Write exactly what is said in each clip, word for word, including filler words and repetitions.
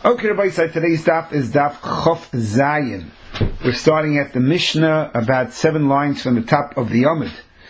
Okay, Rabbi Yisai, today's daf is daf Chof Zayin. We're starting at the Mishnah, about seven lines from the top of the Yomid.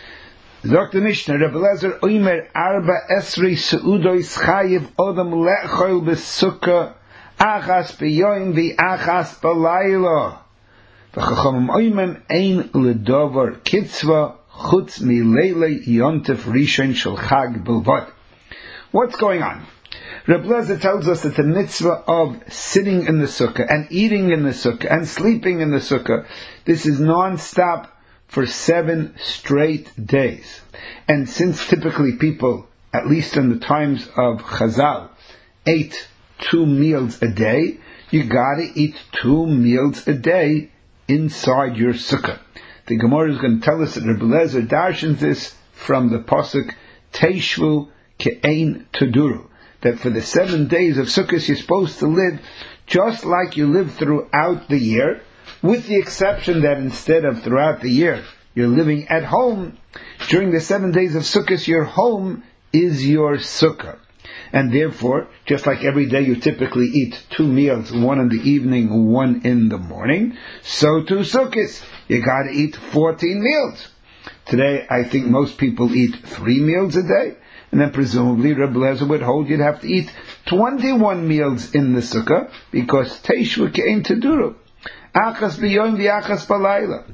Zok the Mishnah, Rabbi Lezer Oimer Arba Esri Seudois Chayiv Odam Lechol Besukkah Achas Beyoim V'Achas Balayla V'Chachamim Oimem Ein Ledover Kitzva Chutz Mileile Yontef Rishon Shel Chag Bilvad. What's going on? Reb Lezer tells us that the mitzvah of sitting in the sukkah and eating in the sukkah and sleeping in the sukkah, this is non-stop for seven straight days. And since typically people, at least in the times of Chazal, ate two meals a day, you gotta eat two meals a day inside your sukkah. The Gemara is going to tell us that Reb Lezer darshans this from the pasuk Teishvu Ke'ein Tuduru, that for the seven days of Sukkot you're supposed to live just like you live throughout the year, with the exception that instead of throughout the year you're living at home, during the seven days of Sukkot your home is your sukkah. And therefore, just like every day you typically eat two meals, one in the evening, one in the morning, so too Sukkot, you gotta eat fourteen meals. Today I think most people eat three meals a day, and then presumably Reb Lezer would hold you'd have to eat twenty-one meals in the sukkah, because Teishvu Ke'ein Tuduru. Achas B'yoim V'Achas Balayla.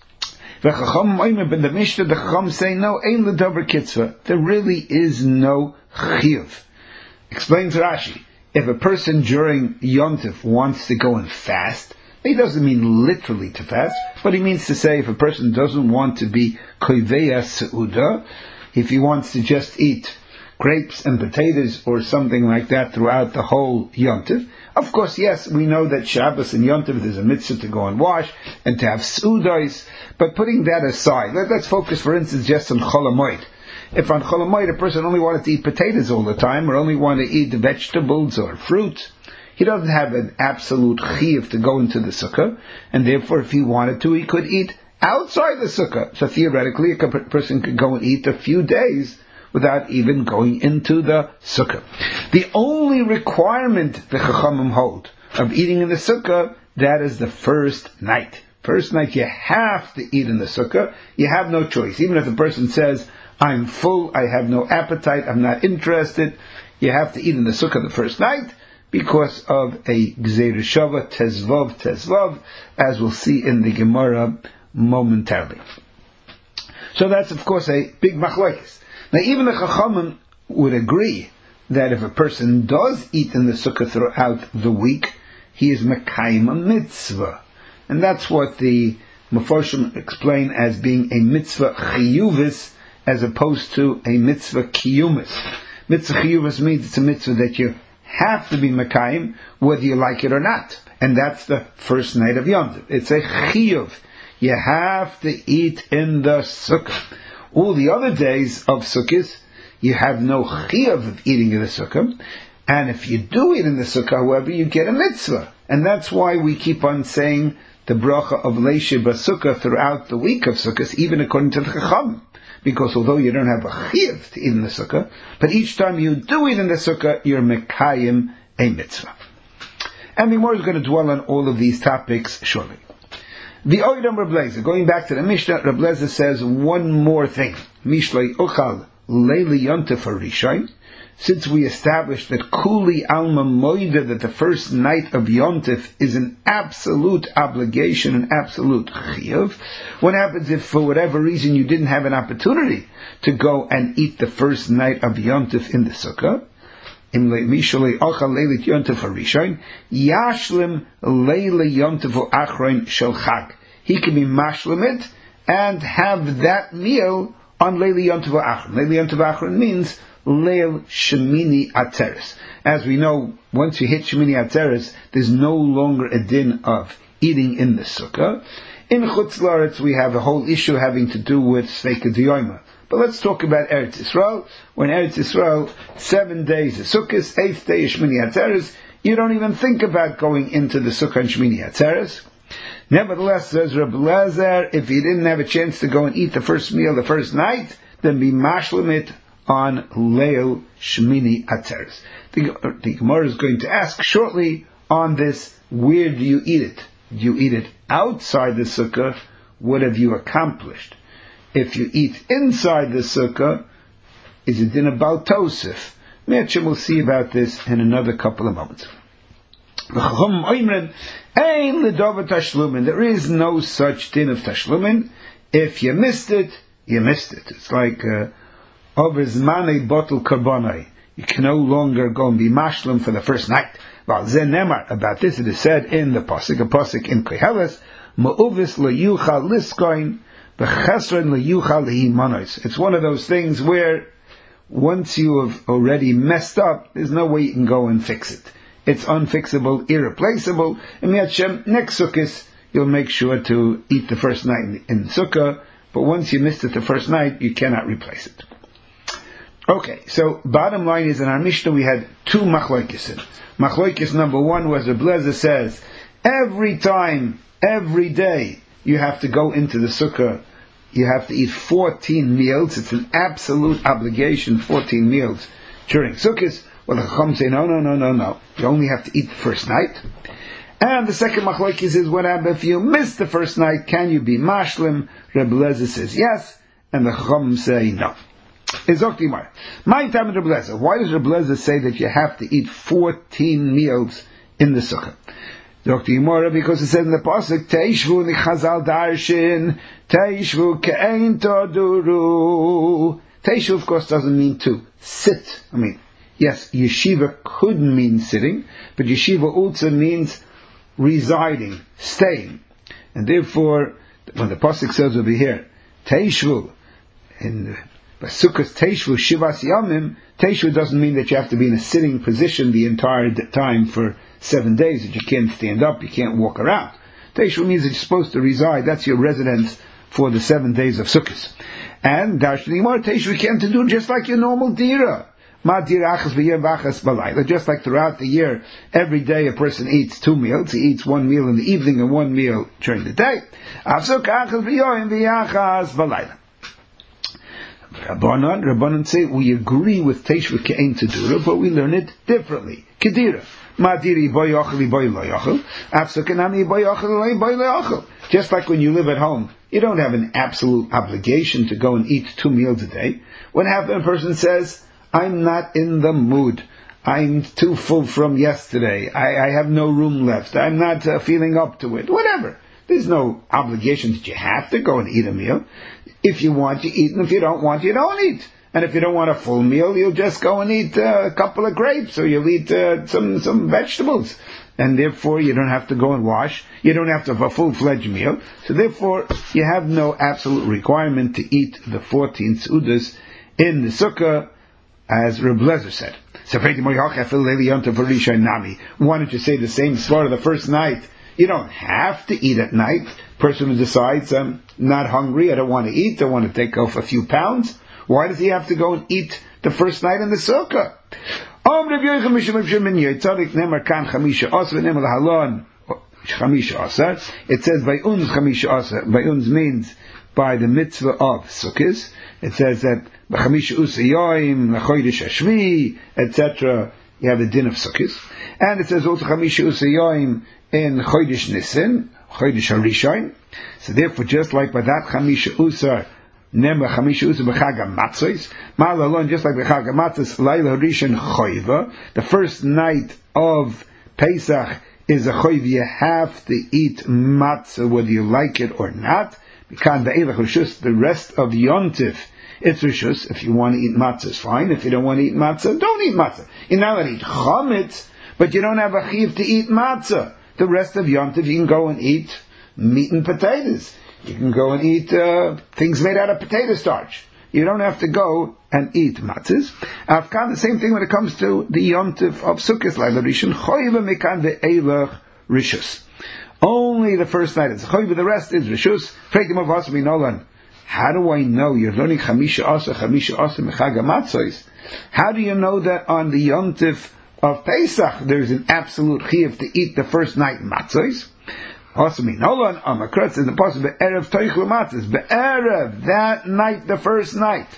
V'Chacham Oimer, but the Mishnah, the Chacham say, no, Ein L'Dover Kitzva. There really is no Chiyuv. Explains Rashi, if a person during Yontif wants to go and fast, he doesn't mean literally to fast, but he means to say if a person doesn't want to be Koiveya Seuda, if he wants to just eat grapes and potatoes or something like that throughout the whole Yontif. Of course, yes, we know that Shabbos and Yontif there's a mitzvah to go and wash and to have seudos, but putting that aside, let, let's focus, for instance, just on Chol HaMoed. If on Chol HaMoed a person only wanted to eat potatoes all the time, or only wanted to eat vegetables or fruit, he doesn't have an absolute chiyuv to go into the sukkah, and therefore if he wanted to, he could eat outside the sukkah. So theoretically, a person could go and eat a few days without even going into the sukkah. The only requirement the Chachamim hold of eating in the sukkah, that is the first night. First night you have to eat in the sukkah. You have no choice. Even if the person says, I'm full, I have no appetite, I'm not interested, you have to eat in the sukkah the first night, because of a Gzeir Shava, Tezvav, Tezvav, as we'll see in the Gemara momentarily. So that's of course a big machlokes. Now even the Chachamim would agree that if a person does eat in the sukkah throughout the week, he is mekayim a mitzvah. And that's what the Mefarshim explain as being a mitzvah chiyuvis as opposed to a mitzvah kiyumis. Mitzvah chiyuvis means it's a mitzvah that you have to be mekayim whether you like it or not. And that's the first night of Yom Tov. It's a chiyuv. You have to eat in the sukkah. All the other days of sukkahs, you have no chiyuv of eating in the sukkah. And if you do eat in the sukkah, however, you get a mitzvah. And that's why we keep on saying the bracha of Leishe Basukkah throughout the week of sukkahs, even according to the Chacham. Because although you don't have a chiyuv to eat in the sukkah, but each time you do eat in the sukkah, you're mekayim a mitzvah. And the Gemara is going to dwell on all of these topics shortly. The Oidam Reb Lezer, going back to the Mishnah, Reb Lezer says one more thing. Mishlei Ochal Leili Yontif Harishon. Since we established that Kuli Alma Moida, that the first night of Yontif is an absolute obligation, an absolute chiyuv, what happens if for whatever reason you didn't have an opportunity to go and eat the first night of Yontif in the sukkah? Mishlei Ochal Leili Yontif Harishon Yashlim Leili Yontif Achron Shel Chag. He can be mashlim it and have that meal on Leili Yontif Achron. Leili Yontif Achron means Leil Shemini Atzeres. As we know, once you hit Shemini Atzeres, there's no longer a din of eating in the sukkah. In Chutz La'aretz, we have a whole issue having to do with Sveika D'Yoyma. But let's talk about Eretz Yisrael. When Eretz Yisrael, seven days is Sukkot, eighth day is Shemini Atzeres, you don't even think about going into the sukkah and Shemini Atzeres. Nevertheless, says Reb Lezer, if you didn't have a chance to go and eat the first meal the first night, then be mashlim it on Leil Shmini Atzeres. The, the Gemara is going to ask shortly on this, where do you eat it? Do you eat it outside the sukkah? What have you accomplished? If you eat inside the sukkah, is it in a Baal Tosef? Me'achim will see about this in another couple of moments. There is no such din of tashlumin. If you missed it, you missed it. It's like Ovizmane bottle karbonai. You can no longer go and be mashlim for the first night. Well, Zen Nemar, about this it is said in the Pasuk, a Pasuk in Koheles, Ma'uvis le'yuchal liskoin, b'chesron le'yuchal le'himanos. It's one of those things where once you have already messed up, there's no way you can go and fix it. It's unfixable, irreplaceable, and Hashem, next Sukkot, you'll make sure to eat the first night in, in Sukkah, but once you missed it the first night, you cannot replace it. Okay, so bottom line is in our Mishnah we had two machloikis. Machloikis number one was Reb Lezer says, every time, every day, you have to go into the Sukkah, you have to eat fourteen meals, it's an absolute obligation, fourteen meals during Sukkot. Well, the Chacham say, no, no, no, no, no. You only have to eat the first night. And the second machlokes is, what happens if you miss the first night? Can you be mashlim? Reb Lezer says yes, and the Chacham say no. Ezoktimar. My time Reb Lezer. Why does Reb Lezer say that you have to eat fourteen meals in the sukkah? Ezoktimar, because it says in the pasuk, Teishvu nichazal darshin, Teishvu ke'ein toduru. Teishvu, of course, doesn't mean to sit. I mean, yes, yeshiva could mean sitting, but yeshiva also means residing, staying. And therefore, when the pasuk says over here, Teishvu, in Sukkot Teishvu Shivas Yamim, Teishvu doesn't mean that you have to be in a sitting position the entire time for seven days, that you can't stand up, you can't walk around. Teishvu means that you're supposed to reside, that's your residence for the seven days of Sukkot. And Darshani Mar Teishvu can't do just like your normal dira. Just like throughout the year, every day a person eats two meals. He eats one meal in the evening and one meal during the day. Rabbanan, Rabbanan say, we agree with Teishvu Ke'ein Tedura, but we learn it differently. Kedira. Madiri boy yochel, boy lo yochel. Afsukanami boy yochel, boy lo yochel. Just like when you live at home, you don't have an absolute obligation to go and eat two meals a day. What happens, a person says, I'm not in the mood. I'm too full from yesterday. I, I have no room left. I'm not uh, feeling up to it. Whatever. There's no obligation that you have to go and eat a meal. If you want, you eat, and if you don't want, you don't eat. And if you don't want a full meal, you'll just go and eat uh, a couple of grapes, or you'll eat uh, some some vegetables. And therefore, you don't have to go and wash. You don't have to have a full-fledged meal. So therefore, you have no absolute requirement to eat the fourteen seudas in the sukkah, as Reb Lezer said. Why don't you say the same slaughter the first night? You don't have to eat at night. Person who decides, I'm not hungry, I don't want to eat, I want to take off a few pounds. Why does he have to go and eat the first night in the sukkah? It says, by uns chamisha asa. By uns means by the mitzvah of sukkahs. It says that b'chamisha usayoim, l'chodesh hashvi, et cetera. You have the din of sukkahs. And it says also chamisha usayoim in chodesh nisan, chodesh harishon. So therefore, just like by that chamisha usar, Nemra chamisha usar b'chag hamatzos, mal alone, just like b'chag hamatzos, laila rishon choiva, the first night of Pesach is a choiv. You have to eat matzah whether you like it or not. Because the rest of Yontif, it's rishus. If you want to eat matzah, it's fine. If you don't want to eat matzah, don't eat matzah. You're not allowed to eat chametz, but you don't have a chiv to eat matzah. The rest of Yontif, you can go and eat meat and potatoes. You can go and eat uh, things made out of potato starch. You don't have to go and eat matzahs. Afkan, the same thing when it comes to the Yontif of Sukkot, Laila Rishon, choyva mekan ve'elach rishus. Only the first night is choyva, the rest is rishus. Preitim of Asmi Nolan. How do I know? You're learning chamisha asa, chamisha asa mechag hamatzos. How do you know that on the Yontif of Pesach there's an absolute chiyuv to eat the first night matzos? Possibly Nolan Amakratz is the possible Erev Toichel Matzos. Be'erev, that night, the first night.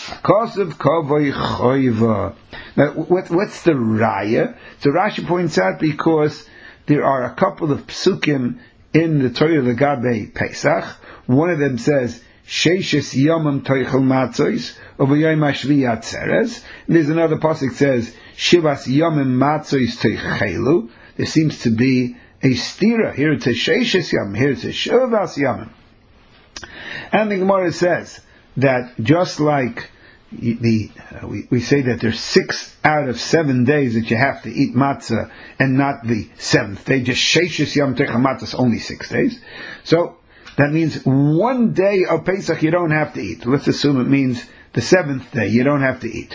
Kosev Kavoi Choiva. Now, what, what's the raya? So Rashi points out because there are a couple of psukim in the Torah Legabe Pesach. One of them says, Sheishes Yomam Toichel Matzos, over Yom Hashvi Atzeres. There's another pasuk that says, Shivas Yomim Matzos Teichelu. There seems to be a stira. Here it says Sheishes Yom, here it says Shivas Yomim. And the Gemara says that just like the uh, we, we say that there's six out of seven days that you have to eat matzah and not the seventh day, just Sheishes Yom Teichel Matzos, only six days. So that means one day of Pesach you don't have to eat. Let's assume it means the seventh day you don't have to eat.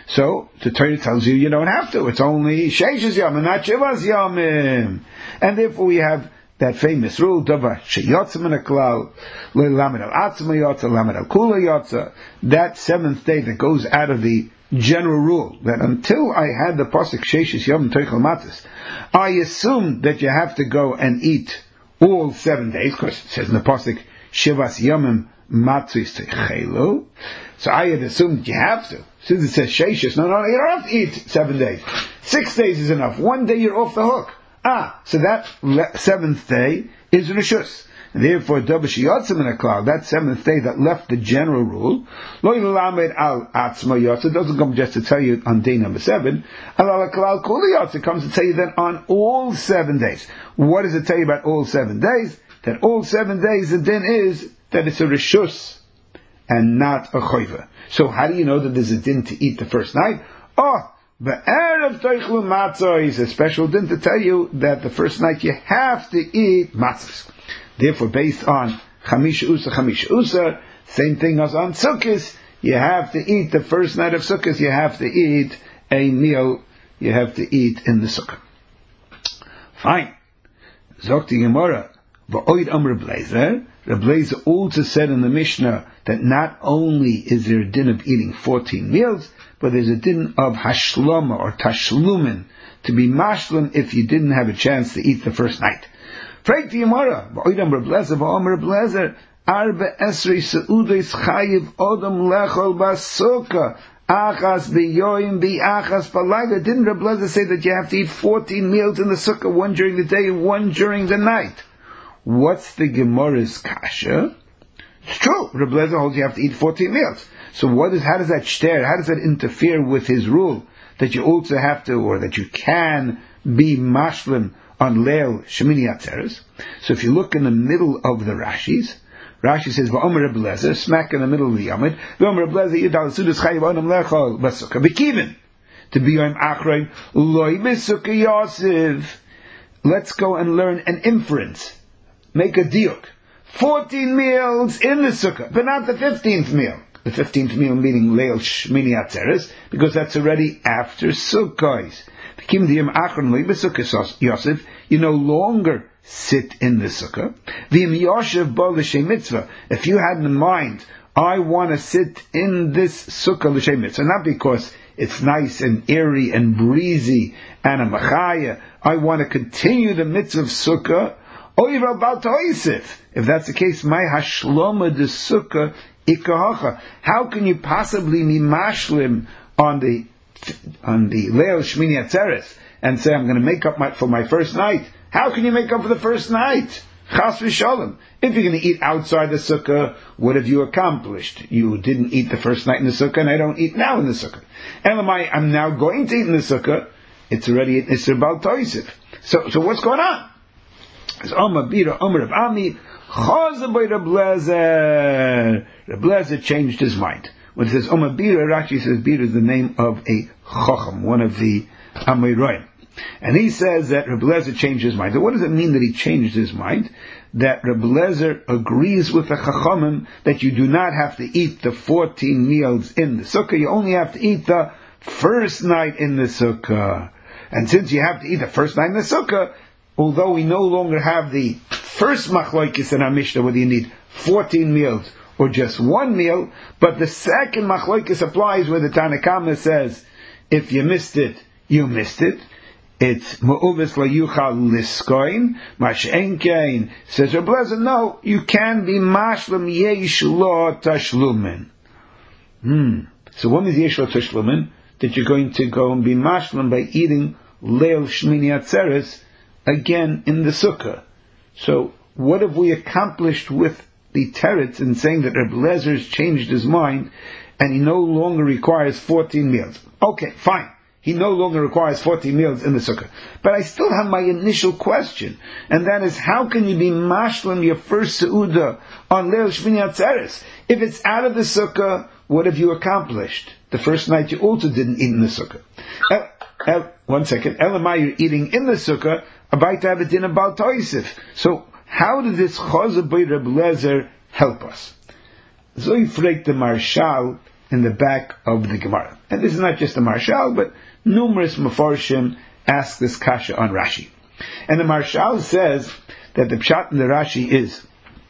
So the Torah tells you you don't have to. It's only Sheishes Yom and not Shivas Yomim. And therefore we have that famous rule, Davar Sheyotza Min HaKlal, Le'lamed Al Atzma Yotza, Lamed Al Kula Yotza. That seventh day that goes out of the general rule, that until I had the pasuk Sheishes Yom Teichel Matzos, I assumed that you have to go and eat all seven days, because it says in the pasuk Shivas Yomim Matzos Teichelu. So I had assumed you have to. Since it says Sheishes, no, no, you don't have to eat seven days. Six days is enough. One day you're off the hook. Ah, so that le- seventh day is Rishus. And therefore, Davar Sheyotza Min HaKlal, that seventh day that left the general rule, Lo Yelamed Al Atzma Yotza, doesn't come just to tell you on day number seven. Al Al Klal Kula Yotza comes to tell you that on all seven days. What does it tell you about all seven days? That all seven days the din is that it's a Rishus and not a Choiva. So how do you know that there's a din to eat the first night? Oh, the Erev Toichel Matzah is a special din to tell you that the first night you have to eat matzahs. Therefore, based on Chamish Usa, Chamish Usa, same thing as on Sukkot, you have to eat the first night of Sukkot, you have to eat a meal, you have to eat in the Sukkah. Fine. Zokti Gemara, V'oid Am Reb Lezer, Reb Lezer also said in the Mishnah that not only is there a din of eating fourteen meals, but there's a din of hashlama or tashlumin, to be mashlim if you didn't have a chance to eat the first night. Frag the Gemara, v'oidam Reb Lezer, v'om Reb Lezer, arba esrei seudes chayiv odom lechol basukah, achas b'yoyim b'achas balayla. Didn't Reb Lezer say that you have to eat fourteen meals in the sukkah, one during the day and one during the night? What's the Gemara's kasha? It's true. Reb Lezer holds you have to eat fourteen meals. So what is, how does that shter, how does that interfere with his rule that you also have to, or that you can be mashlim on Leil Shemini Atzeres? So if you look in the middle of the Rashis, Rashi says, V'omer Reb Lezer, smack in the middle of the Yamid, V'omer Reb Lezer, Yidal Sudas Chayiv Onam Lechol Basukah, B'kivin, to be on Achrein, Loi B'Sukkah Yosef. Let's go and learn an inference. Make a diuk. Fourteen meals in the Sukkah, but not the fifteenth meal. The fifteenth meal meaning Leil Shmini Atzeres, because that's already after Sukkot. Yosef, you no longer sit in the Sukkah. If you had in mind, I want to sit in this Sukkah l'shem mitzvah, not because it's nice and airy and breezy and a machaya, I want to continue the mitzvah of Sukkah. If that's the case, my hashloma de Sukkah ikahacha. How can you possibly be mashlim on the on the Leil Shmini Atzeres and say I'm going to make up my, for my first night? How can you make up for the first night? Chas v'shalom. If you're going to eat outside the Sukkah, what have you accomplished? You didn't eat the first night in the Sukkah, and I don't eat now in the Sukkah. Elamai, I'm now going to eat in the Sukkah. It's already it's about Toisif. So, so what's going on? It's Omer Bira, Omer of Ami, Chazabai Reb Lezer. Reb Lezer changed his mind. When it says Omer Bira, Rashi says Bira is the name of a Chacham, one of the Amoraim. And he says that Reb Lezer changed his mind. So what does it mean that he changed his mind? That Reb Lezer agrees with the Chachamim that you do not have to eat the fourteen meals in the Sukkah, you only have to eat the first night in the Sukkah. And since you have to eat the first night in the Sukkah, although we no longer have the first machlokes in our Mishnah, whether you need fourteen meals or just one meal, but the second machlokes applies where the Tanna Kamma says, if you missed it, you missed it. it's Ma'uvis La Yuchal Liskoin, Mashenkein. Says Reb Lezer, no, you can be Mashlim Yesh Lo Tashlumin. Hmm. So what means Yesh Lo Tashlumin? That you're going to go and be Mashlim by eating Leil Shmini Atzeres again in the Sukkah. So what have we accomplished with the teretz in saying that Reb Lezer's changed his mind and he no longer requires fourteen meals? Okay, fine. He no longer requires fourteen meals in the sukkah. But I still have my initial question, and that is, how can you be mashlim your first seuda on Leil Shmini Atzeres? If it's out of the sukkah, what have you accomplished? The first night you also didn't eat in the sukkah. El, el, one second. Elamai, you're eating in the sukkah, about to have a dinner Bal Toisif. So, how does this Chazal by Reb Lezer help us? So you fragt the Marshal in the back of the Gemara. And this is not just the Marshal, but numerous Mefarshim ask this kasha on Rashi. And the Marshal says that the pshat in the Rashi is,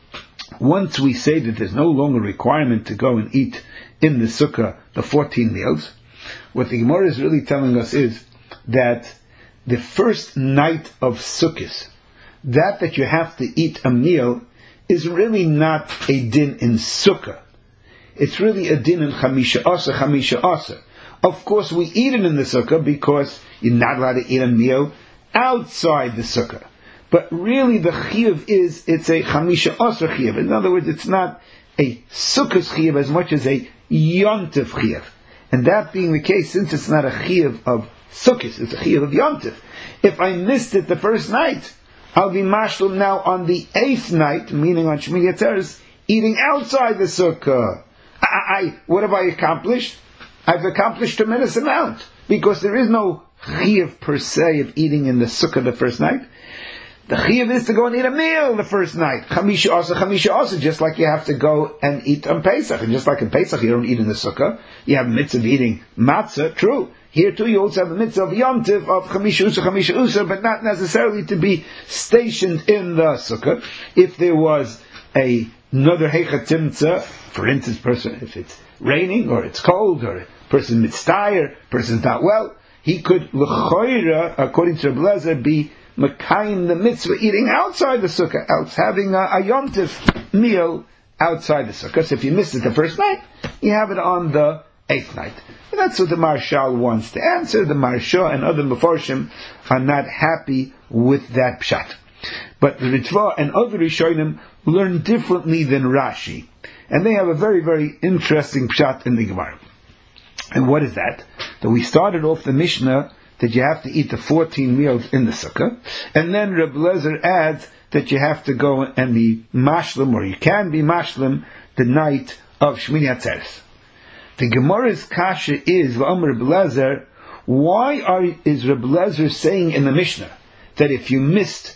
once we say that there's no longer requirement to go and eat in the sukkah the fourteen meals, what the Gemara is really telling us is that the first night of Sukkot, that that you have to eat a meal, is really not a din in Sukkah. It's really a din in Chamisha Asa, Chamisha Asa. Of course, we eat it in the Sukkah because you're not allowed to eat a meal outside the Sukkah. But really the Chiyuv is, it's a Chamisha Asa Chiyuv. In other words, it's not a Sukkah's Chiyuv as much as a Yontif Chiyuv. And that being the case, since it's not a Chiyuv of Sukkot, it's a Chiyuv of Yontif. If I missed it the first night, I'll be mashlim now on the eighth night, meaning on Shmini Atzeres, eating outside the sukkah. I, I, what have I accomplished? I've accomplished a tremendous amount, because there is no chiyuv per se of eating in the sukkah the first night. The chiyuv is to go and eat a meal the first night. Chamisha asa, chamisha asa, just like you have to go and eat on Pesach. And just like in Pesach you don't eat in the sukkah, you have a mitzvah of eating matzah, true. Here too you also have a mitzvah of yontif, of chamisha usa, chamisha usa, but not necessarily to be stationed in the sukkah. If there was a, another heicha timtza, for instance, person, if it's raining or it's cold or a person mitztayr, person's not well, he could l'choira, according to Reb Lezer, be mekayim the mitzvah eating outside the sukkah, else having a, a yontif meal outside the sukkah. So if you missed it the first night, you have it on the eighth night. And that's what the Marshal wants to answer. The Marshal and other Mefarshim are not happy with that pshat. But the Ritva and other Rishonim learn differently than Rashi. And they have a very, very interesting pshat in the Gemara. And what is that? That we started off the Mishnah that you have to eat the fourteen meals in the sukkah. And then Reb Lezer adds that you have to go and be mashlim, or you can be mashlim, the night of Shmini Atzeres. The Gemara's kasha is, V'omer Reb Lezer, why are, is Reb Lezer saying in the Mishnah that if you missed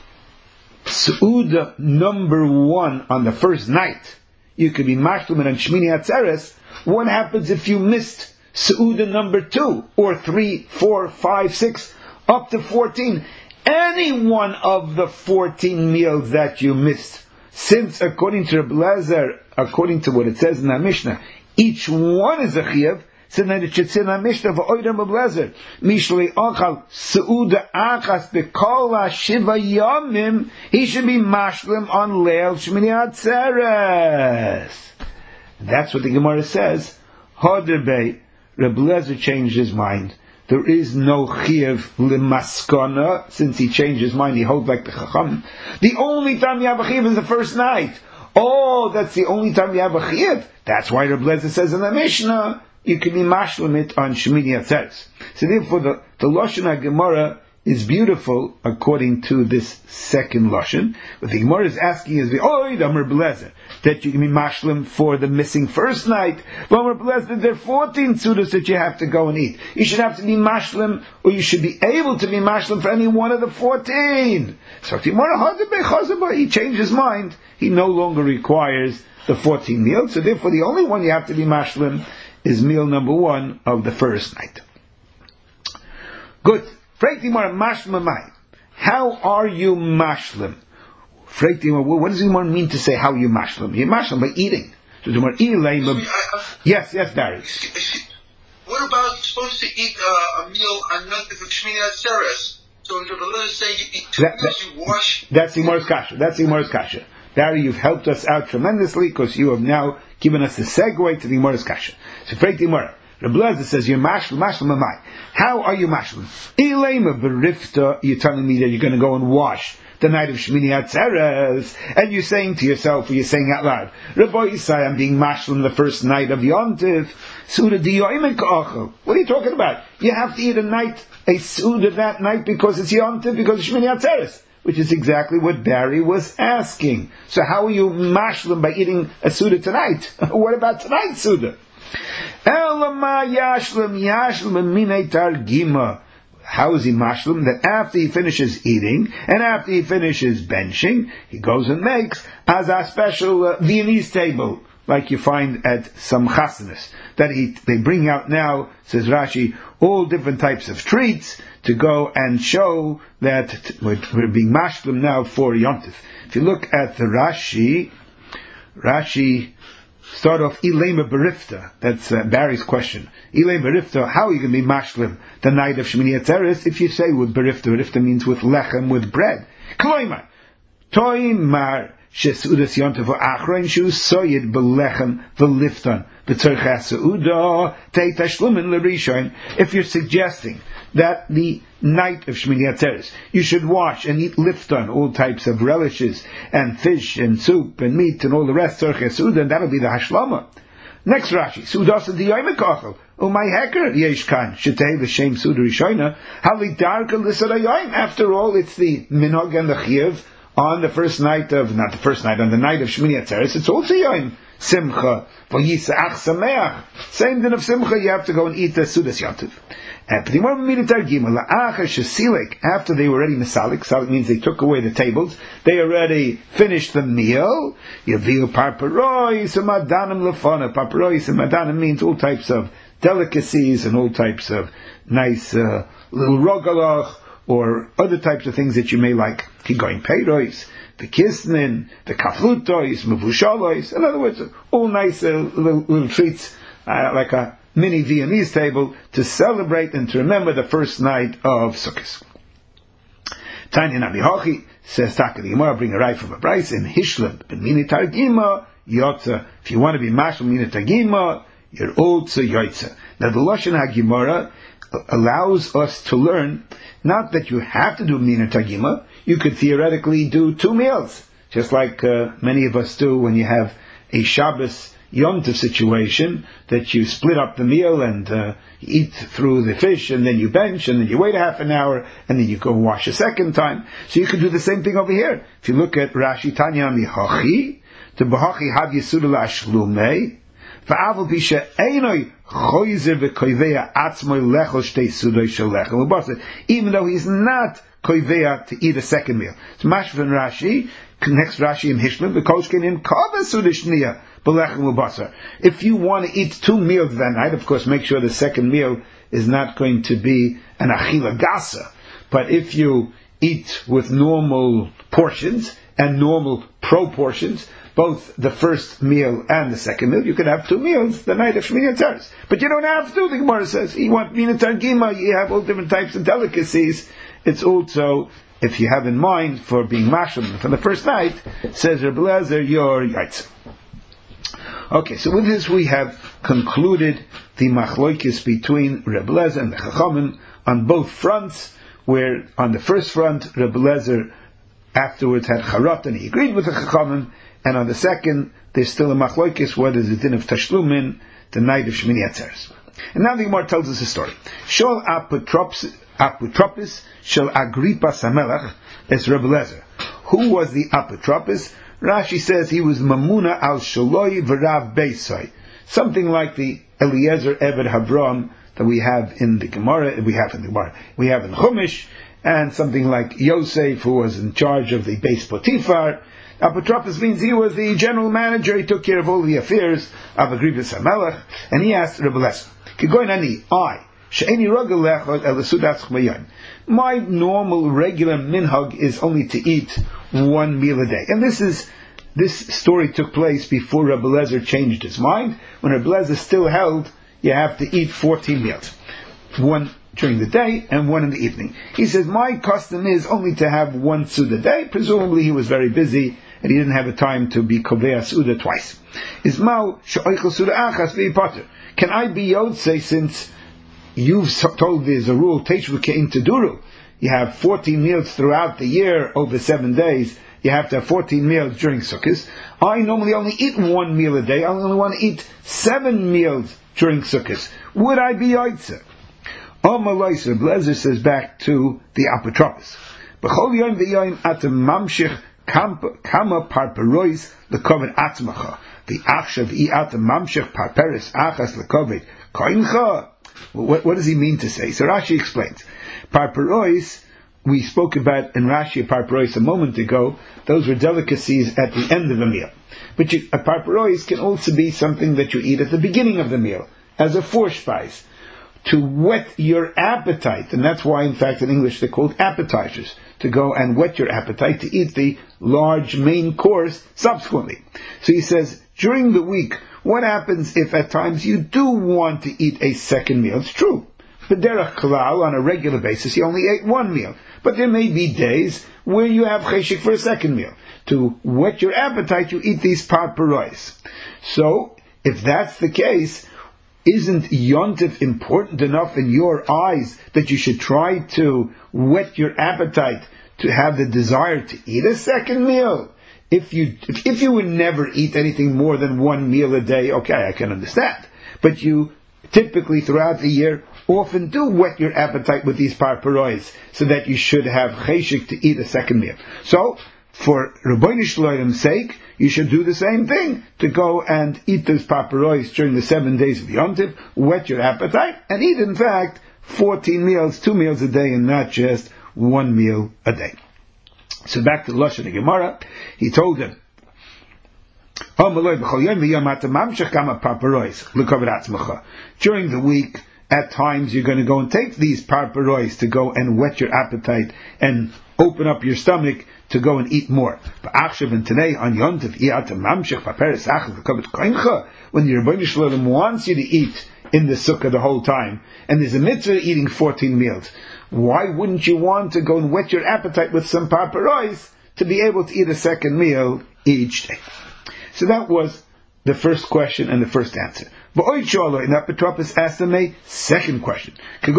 Seuda number one on the first night, you could be mashlim on Shmini Atzeres? What happens if you missed Seuda number two, or three, four, five, six, up to fourteen? Any one of the fourteen meals that you missed, since according to Reb Lezer, according to what it says in the Mishnah, each one is a chiyuv, so then it should say in the Mishnah for Oidam Reb Lezer, Mishlei Achal Seuda Achas Bekola Shiva Yomim, he should be mashlim on Leil Shmini Atzeres. That's what the Gemara says. Hoderbei, Reb Lezer changed his mind. There is no chiyuv l'maskana, since he changed his mind, he holds like the Chacham. The only time you have a chiyuv is the first night. Oh, that's the only time you have a chiyuv. That's why Reb Lezer says in the Mishnah, you can be mashlim it on Shmini Atzeres. So therefore the, the Lashon HaGemara is beautiful according to this second Lashon. What the Gemara is asking is, Oid Amar Reb Lezer, that you can be mashlim for the missing first night. But Reb Lezer, there are fourteen sudas that you have to go and eat. You should have to be mashlim, or you should be able to be mashlim for any one of the fourteen. So the Gemara, he changed his mind. He no longer requires the fourteen meals. So therefore the only one you have to be mashlim is meal number one of the first night. Good. How are you mashlim? What does he mean to say how you mashlim? You mashlim by eating. Yes, yes, Barry. what about you're supposed to eat uh, a meal on Yontif of Shmini Atzeres? So the Rebbe say you eat two that, meals, that, you wash. That's the Gemara's kasha. That's the Gemara's kasha. Barry, you've helped us out tremendously because you have now given us a segue to the Gemara's kasha. So, Freit the Gemara. Rabbi Lezer says, you're mashlim, mashlim amai. How are you mashlim? Ilema berifta, you're telling me that you're going to go and wash the night of Shmini Atzeres, and you're saying to yourself, or you're saying out loud, Rabbi Yisai, I'm being mashlim the first night of Yontif. Suda diyoimen ka'achel. What are you talking about? You have to eat a night, a Suda that night because it's Yontif, because it's Shmini Atzeres. Which is exactly what Barry was asking. So how are you mashlim by eating a Suda tonight? What about tonight's Suda? Elama yashlim yashlim minei targima. How is he mashlim? That after he finishes eating and after he finishes benching, he goes and makes as a special uh, Viennese table, like you find at some chasanas that he, they bring out now. Says Rashi, all different types of treats to go and show that we're, we're being mashlim now for Yontif. If you look at the Rashi, Rashi. Start off Ilema Berifta. That's uh, Barry's question. Ilema Berifta. How are you going to be mashlim the night of Shmini Atzeres if you say with Berifta? Berifta means with lechem, with bread. Kloimar Toimar Shesudas Yontif Achrein Shu Soyed Belechem Velifton B'Tzorcha Seuda Tei Tashlumin LeRishon. If you're suggesting that the night of Shmini Atzeres you should wash and eat lifton, all types of relishes and fish and soup and meat and all the rest, Tzorcha Seuda, and that'll be the Hashlama. Next Rashi, Sudas Diyoim Kachel. Oh my hecker, Yesh Kan, Shetei L'Shem Suda Rishoina, Hali Darka L'Sadayoim. After all, it's the Minog and the Chiyuv on the first night of, not the first night, on the night of Shmini Atzeres, it's also Yoim Simcha, V'Yisach Sameach. Same din of Simcha, you have to go and eat the Sudas Yontif. After they were already misalik, salik means they took away the tables, they already finished the meal. Yavil parparois and madanim lefana. Parparois and madanim means all types of delicacies and all types of nice uh, little rogalach or other types of things that you may like. Kigoin peirois, the kisnin, the kaflutois, mavushalois. In other words, all nice uh, little, little treats, uh, like a mini Viennese table to celebrate and to remember the first night of Sukkot. Tanya Nabi Hochi says, Taka the Gemara, bring a right from a Bryce in Hishlam, but Mini Targima, Yotza. If you want to be Mashal Mini Targima, you're also Yotza. Now the Lashon HaGemara allows us to learn, not that you have to do Mini Targima, you could theoretically do two meals, just like uh, many of us do when you have a Shabbos Yom Tov situation, that you split up the meal and uh, eat through the fish, and then you bench, and then you wait a half an hour, and then you go wash a second time. So you could do the same thing over here. If you look at Rashi Tanya Mihachi, to Bahachi Hav Yisudel Ashlumei, Va'aval Pisha Einoi Choizer V'Koivea Atzmoi Lechol Shtei Sudoi Sholechel Ubasa, even though he's not Koivea to eat a second meal. It's Mashv and Rashi, next Rashi in Hishlim, the Koshkin in Kava Sudishniya. If you want to eat two meals that night, of course, make sure the second meal is not going to be an achila gasa. But if you eat with normal portions and normal proportions, both the first meal and the second meal, you can have two meals the night of Shmini Atzeres. But you don't have to, the Gemara says. You want Mina Targima, you have all different types of delicacies. It's also, if you have in mind for being mashal for the first night, says Rebbe Lezer, your yaitz. Okay, so with this we have concluded the machloikis between Rebbe Lezer and the Chachamim on both fronts, where on the first front, Rebbe Lezer afterwards had charot and he agreed with the Chachamim, and on the second, there's still a machloikis, what is the din of Tashlumin, the night of Shmini Atzeres. And now the Gemara tells us a story. Shol apotropis shel Agrippas HaMelech es Rebbe Lezer. Who was the apotropis? Rashi says he was Mamuna al Shaloi v'Rav Beisai, something like the Eliezer Eved Habram that we have in the Gemara, we have in the Gemara, we have in Chumash, and something like Yosef, who was in charge of the Beis Potifar. Apotropos means he was the general manager, he took care of all the affairs of Agrippas HaMelech, and he asked Rebbe Lezer, Kigoin ani, I, my normal regular minhag is only to eat one meal a day. And this is this story took place before Rebbe Lezer changed his mind. When Rebbe Lezer still held you have to eat fourteen meals. One during the day and one in the evening. He says, my custom is only to have one Suda a day. Presumably he was very busy and he didn't have the time to be Kovea Suda twice. Ismao she'oichel Suda achas v'yipater. Can I be Yotzei since you've told there's a rule, Teishvu ke'in teduru, you have fourteen meals throughout the year over seven days, you have to have fourteen meals during Sukkot. I normally only eat one meal a day, I only want to eat seven meals during Sukkot. Would I be Yotzei? Omalaisa, Blazer says back to the apotropos. B'chol yom v'yom atem mamshich kama parperois lekovet atzmacha. The achshav i atem mamshich parperes achas lekovet koincha. What, what does he mean to say? So Rashi explains. Parperois, we spoke about in Rashi parperois a moment ago. Those were delicacies at the end of the meal. But you, a parperois can also be something that you eat at the beginning of the meal, as a forespeise, to whet your appetite. And that's why, in fact, in English they're called appetizers, to go and whet your appetite, to eat the large main course subsequently. So he says, during the week, what happens if at times you do want to eat a second meal? It's true. B'derech klal, on a regular basis, you only ate one meal. But there may be days where you have cheshik for a second meal. To whet your appetite, you eat these parperois. So, if that's the case, isn't Yontif important enough in your eyes that you should try to whet your appetite to have the desire to eat a second meal? If you if, if you would never eat anything more than one meal a day, okay, I can understand. But you typically throughout the year often do whet your appetite with these parperois, so that you should have cheshik to eat a second meal. So, for Rabbeinu Shloim's sake, you should do the same thing, to go and eat those paparois during the seven days of Yom Tov, whet your appetite, and eat, in fact, fourteen meals, two meals a day, and not just one meal a day. So back to the Lashon of Gemara, he told him, during the week, at times you're going to go and take these parperois to go and whet your appetite and open up your stomach to go and eat more. But Achshav, and today on Yom Tov, when the Rebbeinu Shalom wants you to eat in the sukkah the whole time, and there's a mitzvah eating fourteen meals, why wouldn't you want to go and whet your appetite with some parperois to be able to eat a second meal each day? So that was the first question and the first answer. But Oid Sholo, and Apotropos asked him a second question. I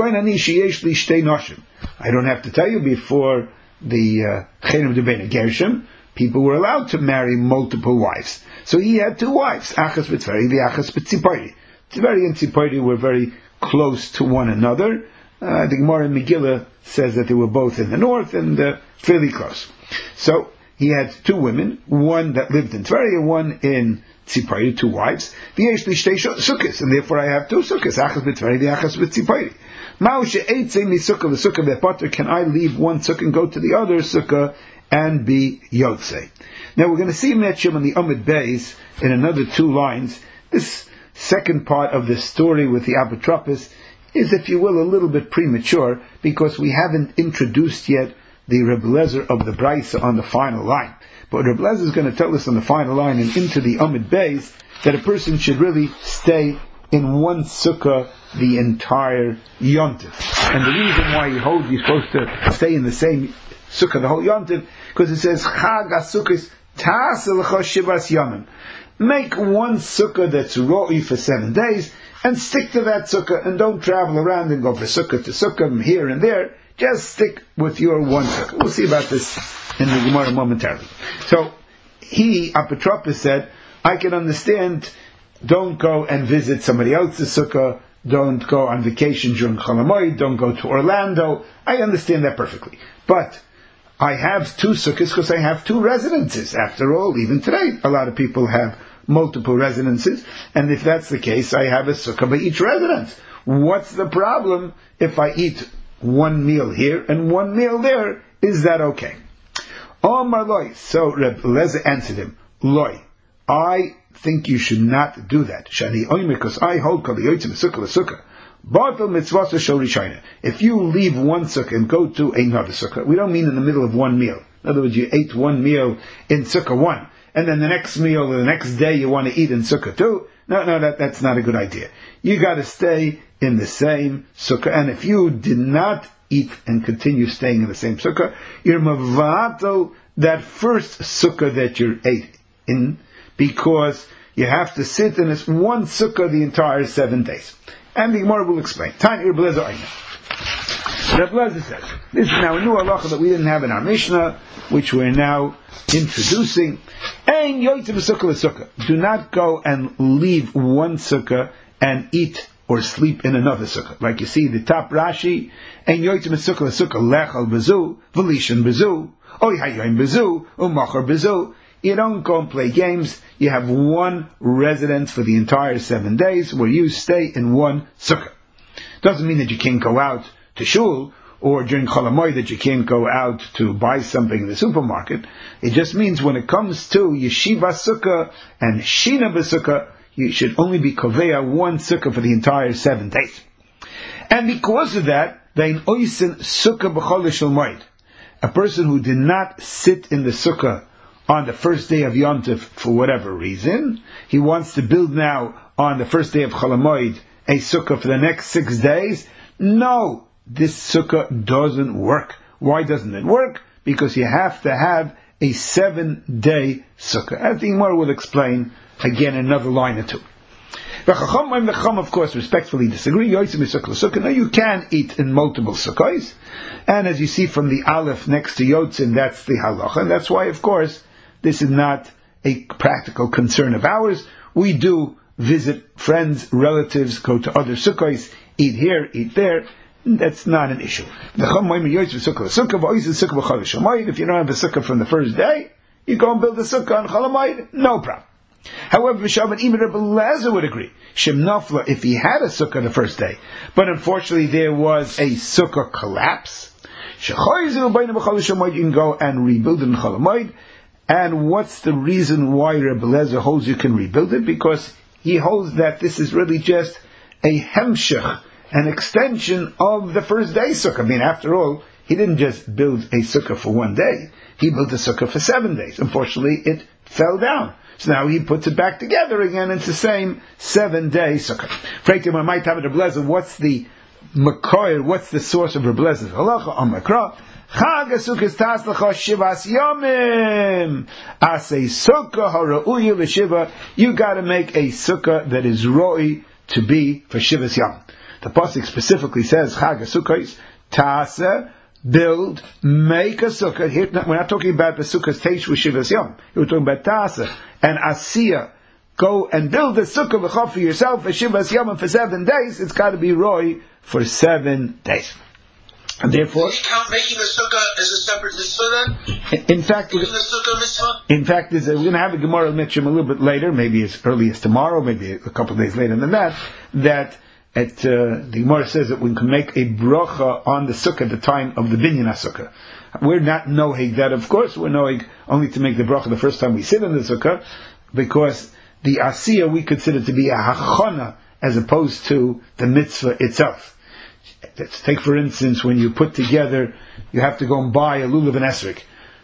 don't have to tell you, before the Chenim de Ben Gershom, people were allowed to marry multiple wives. So he had two wives, Achas B'Tzipori, the Achas B'Tzipori. Tzipori and Tzipori were very close to one another. Uh, the Gemara in Megillah says that they were both in the north and uh, fairly close. So he had two women, one that lived in Tveri and one in Tzipori, two wives. V'yesh li shtei sukkahs, and therefore I have two sukkahs, Achas B'Tveri, the Achas B'Tzipori. Ma'u she'etzei mi sukkah, the sukkah ve'potter, can I leave one sukkah and go to the other sukkah and be yotzei? Now we're going to see Metshim on the Amud Beis in another two lines. This second part of the story with the apotropos is, if you will, a little bit premature, because we haven't introduced yet the Reb Lezer of the Braisa on the final line. But Reb Lezer is going to tell us on the final line and into the Amud Beis that a person should really stay in one sukkah the entire Yom Tov. And the reason why he holds you're supposed to stay in the same sukkah the whole Yom Tov, because it says Chag HaSukkos Ta'aseh Lecha Shivas Yomim. Make one sukkah that's ro'i for seven days and stick to that sukkah, and don't travel around and go from sukkah to sukkah here and there. Just stick with your one sukkah. We'll see about this in the Gemara momentarily. So he, Apotropos, said, I can understand, don't go and visit somebody else's sukkah, don't go on vacation during Chol HaMoed, don't go to Orlando. I understand that perfectly. But I have two sukkahs because I have two residences. After all, even today, a lot of people have multiple residences, and if that's the case, I have a sukkah by each residence. What's the problem if I eat one meal here and one meal there? Is that okay? Omar loy. So Reb Lezer answered him, loy, I think you should not do that. Shani oimer, because I hold kol yotzim sukkah l'sukkah. Batel mitzvah shel rishayna. If you leave one sukkah and go to another sukkah, we don't mean in the middle of one meal. In other words, you ate one meal in sukkah one, and then the next meal or the next day you want to eat in sukkah two. No, no, that, that's not a good idea. You got to stay in the same sukkah, and if you did not eat and continue staying in the same sukkah, you're mavatal that first sukkah that you ate in, because you have to sit in this one sukkah the entire seven days. And the Gemara will explain. Tanya Rebbe Lezer Eimer. Rebbe Lezer says, this is now a new halacha that we didn't have in our Mishnah, which we're now introducing. Ein yoytze b'sukkah l'sukkah. Do not go and leave one sukkah and eat or sleep in another sukkah. Like you see the top Rashi, Ein yoytze b'sukkah l'sukkah lechal bezu, v'lishan bezu, oy hayoim bezu, u'machar bezu. You don't go and play games. You have one residence for the entire seven days where you stay in one sukkah. Doesn't mean that you can't go out to shul or during Chol HaMoed that you can't go out to buy something in the supermarket. It just means when it comes to yeshiva sukkah and shina b'sukkah, you should only be koveya one sukkah for the entire seven days. And because of that, vein oisen sukkah b'chol shel moed. A person who did not sit in the sukkah on the first day of Yom Tov for whatever reason, he wants to build now on the first day of Chol HaMoed a sukkah for the next six days. No, this sukkah doesn't work. Why doesn't it work? Because you have to have a seven-day sukkah. As the Gemara will explain again in another line or two. The Chacham, the Chacham, of course, respectfully disagree. No, you can eat in multiple sukkahs. And as you see from the Aleph next to Yotzin, that's the halacha. And that's why, of course, this is not a practical concern of ours. We do visit friends, relatives, go to other sukkahs, eat here, eat there. That's not an issue. If you don't have a sukkah from the first day, you go and build a sukkah on Chol HaMoed, no problem. However, Mishavan even Rebbe Lezer would agree. Shem Nafla, if he had a sukkah the first day, but unfortunately there was a sukkah collapse, you can go and rebuild it in Chol HaMoed. And what's the reason why Rebbe Lezer holds you can rebuild it? Because he holds that this is really just a hemshech, an extension of the first day sukkah. I mean, after all, he didn't just build a sukkah for one day. He built a sukkah for seven days. Unfortunately, it fell down. So now he puts it back together again. It's the same seven-day sukkah. Freitim, I might have it, Rebbe Lezer, what's the Makoir, what's the source of Rebbe Lezer's halacha on Makra? Chag HaSukkos tas l'cha shivas yomim. Asay sukkah hara'uya l'shiva. You got to make a sukkah that is roi to be for shivas yom. The pasuk specifically says Chag HaSukkos tasa, build, make a sukkah. Here, we're not talking about the sukkah's teish with shivas yom. We're talking about tasa and asiya. Go and build a sukkah v'chav for yourself for shivas yom for seven days. It's got to be roi for seven days. And therefore, do you count making the sukkah as a separate mitzvah then? In fact, making the sukkah mitzvah? In fact, we're going to have a Gemara Mitchum a little bit later, maybe as early as tomorrow, maybe a couple of days later than that, that at, uh, the Gemara says that we can make a bracha on the sukkah at the time of the binyan sukkah. We're not nohig that, of course, we're nohig only to make the bracha the first time we sit in the sukkah, because the asiyah we consider to be a hachana as opposed to the mitzvah itself. Let's take, for instance, when you put together, you have to go and buy a lulav and esrog.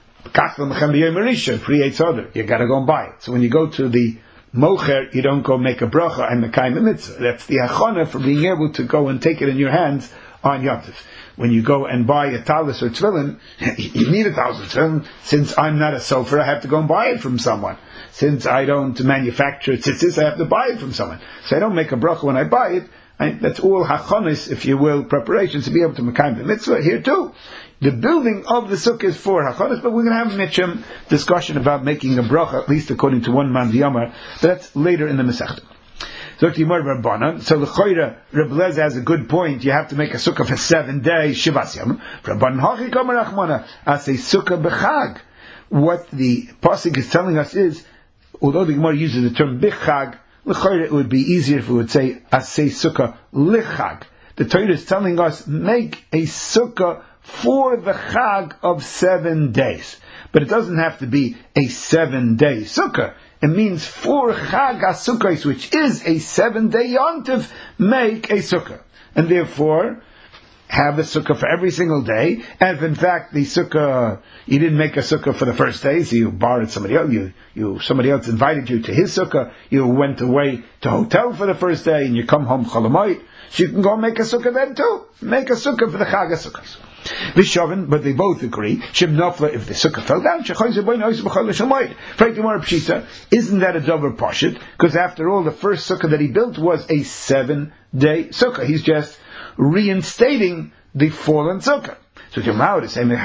You got to go and buy it. So when you go to the mocher, you don't go make a bracha and mekayim a mitzvah. That's the hachana for being able to go and take it in your hands on Yom Tov. When you go and buy a talis or tefillin, you need a talis or tefillin. Since I'm not a sofer, I have to go and buy it from someone. Since I don't manufacture tzitzis, I have to buy it from someone. So I don't make a bracha when I buy it. I, that's all hachonis, if you will, preparations to be able to mekayim the mitzvah. Here too, the building of the sukkah is for hachonis, but we're going to have a mitchum discussion about making a bracha, at least according to one man v'yamar. That's later in the Masechta. So the L'choira, Rebbe Lezer has a good point. You have to make a sukkah for seven days. Shivas yom. Rabbanan hachi kamer rachmana as a sukkah b'chag. What the pasuk is telling us is, although the Gemara uses the term b'chag, L'choira, it would be easier if we would say asay sukkah lichag. The Torah is telling us make a sukkah for the chag of seven days, but it doesn't have to be a seven-day sukkah. It means for Chag HaSukkos, which is a seven-day yontif, make a sukkah. And therefore, have a sukkah for every single day, and if in fact the sukkah, you didn't make a sukkah for the first day, so you borrowed somebody else, you, you, somebody else invited you to his sukkah, you went away to a hotel for the first day, and you come home cholamoid, so you can go make a sukkah then too. Make a sukkah for the Chag HaSukkos. Vishavin, but they both agree, Shib Nafla, if the sukkah fell down, isn't that a double pashut? Because after all, the first sukkah that he built was a seven-day sukkah. He's just reinstating the fallen sukkah. So Jama'ah is saying,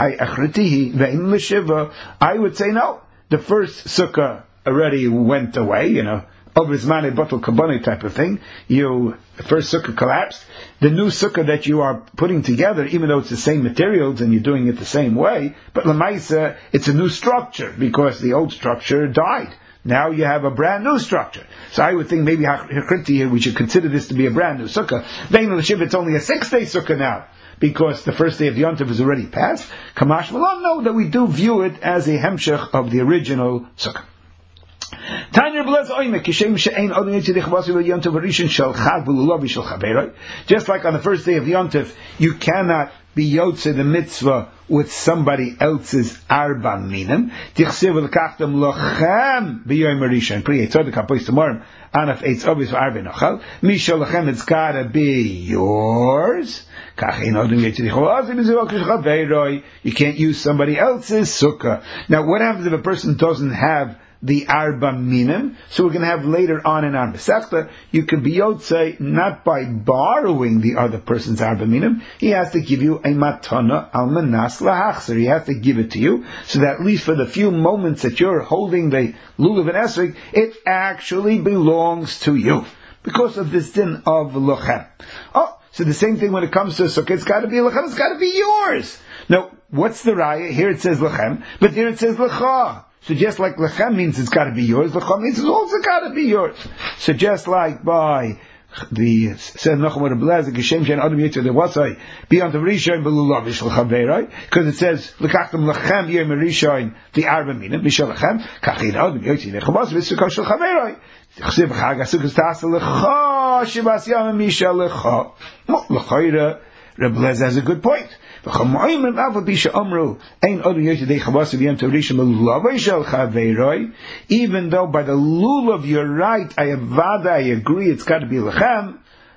I would say no. The first sukkah already went away, you know, Obizmane Batal Kabane type of thing. You, the first sukkah collapsed. The new sukkah that you are putting together, even though it's the same materials and you're doing it the same way, but Lamaisa, it's a new structure because the old structure died. Now you have a brand new structure. So I would think maybe we should consider this to be a brand new sukkah. It's only a six-day sukkah now, because the first day of Yom Tov is already passed. Kamash Malon, know that we do view it as a hemshech of the original sukkah. Just like on the first day of Yom Tov, you cannot be yotze the mitzvah with somebody else's arba minim. Tichsev l'kachtem lochem b'yoyim harishon. Pri yitzodek hapois tomorim anaf eitz obis v'arbe nochal. Misha lochem, it's gotta be yours. You can't use somebody else's sukkah. Now, what happens if a person doesn't have the arba minim? So we're going to have later on in our Masechta, you can be yotze not by borrowing the other person's arba minim. He has to give you a matana al manas lahachzer. He has to give it to you, so that at least for the few moments that you're holding the lulav and esrog, it actually belongs to you because of this din of lochem. Oh, so the same thing when it comes to sukkah, it's got to be lochem. It's got to be yours. Now, what's the raya? Here it says lochem, but there it says lecha. So just like lechem means it's got to be yours, lechem means it's also got to be yours. So just like by the said Nachum Rebbe Geshem Shen Adam Yitzchak the Wasai beyond the Rishon Belulav Yishal Chaveroi, because it says lekachtem lechem yom Rishon the arba minim b'shel lechem kachin Adam Yitzchak the Chabas v'sukkah shel Chaveroi chsev Chag HaSukkos tasa lecha shivas yam mishal lecha. L'chayra Rebbe Lezer has a good point. Even though by the lulav you're right, I have vada, I agree, it's got to be lechem.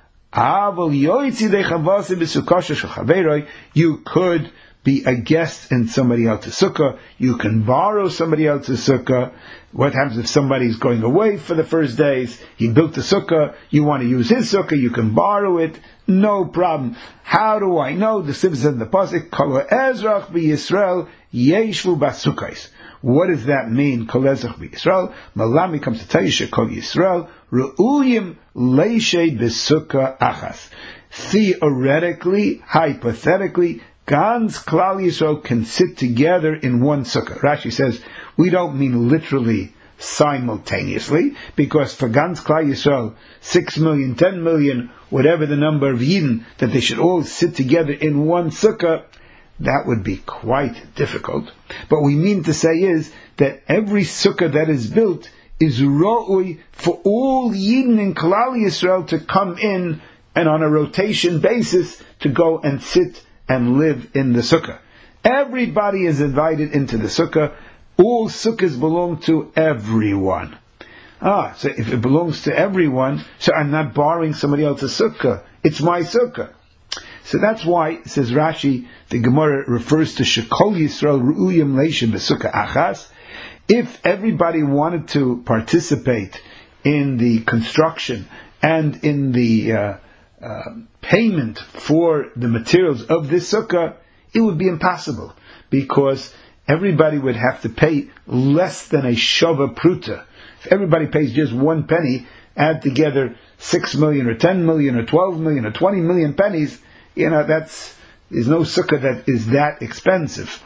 You could be a guest in somebody else's sukkah. You can borrow somebody else's sukkah. What happens if somebody's going away for the first days? He built a sukkah. You want to use his sukkah. You can borrow it. No problem. How do I know? The Siv said in the pasuk, Kol Ezrach b'Yisrael yeshvu basukkos. What does that mean? Kol Ezrach b'Yisrael. Malami comes to tell you, Shekol Yisrael ru'uyim leishay b'sukkah achas. Theoretically, hypothetically, Gans Klal Yisrael can sit together in one sukkah. Rashi says, we don't mean literally simultaneously, because for Gans Klal Yisrael, six million, ten million, whatever the number of Yidden, that they should all sit together in one sukkah, that would be quite difficult. But what we mean to say is that every sukkah that is built is ra'ui for all Yidden in Klal Yisrael to come in and on a rotation basis to go and sit and live in the sukkah. Everybody is invited into the sukkah. All sukkahs belong to everyone. Ah, so if it belongs to everyone, so I'm not borrowing somebody else's sukkah. It's my sukkah. So that's why, says Rashi, the Gemara refers to Shekol Yisrael Ru'uyim Leisha B'Sukkah Achas. If everybody wanted to participate in the construction and in the uh, uh, payment for the materials of this sukkah, it would be impossible, because everybody would have to pay less than a shava pruta. If everybody pays just one penny, add together six million or ten million or twelve million or twenty million pennies, you know, that's, there's no sukkah that is that expensive.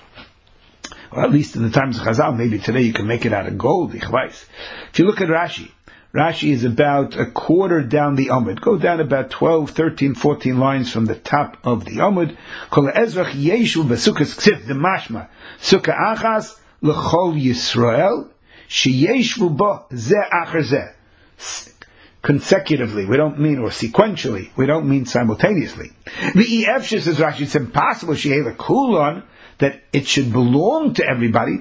Or at least in the times of Chazal, maybe today you can make it out of gold, ich weiß. If you look at Rashi, Rashi is about a quarter down the Amud. Go down about twelve, thirteen, fourteen lines from the top of the Amud. Kol ezrach yeshu b'sukkahs ksiv the mashma. Sukkah achas l'chol Yisrael sheyeshvu bo ze acher ze. consecutively. We don't mean, or sequentially. We don't mean simultaneously. The Efshis is Rashi, it's impossible, Shehela Kulon, that it should belong to everybody.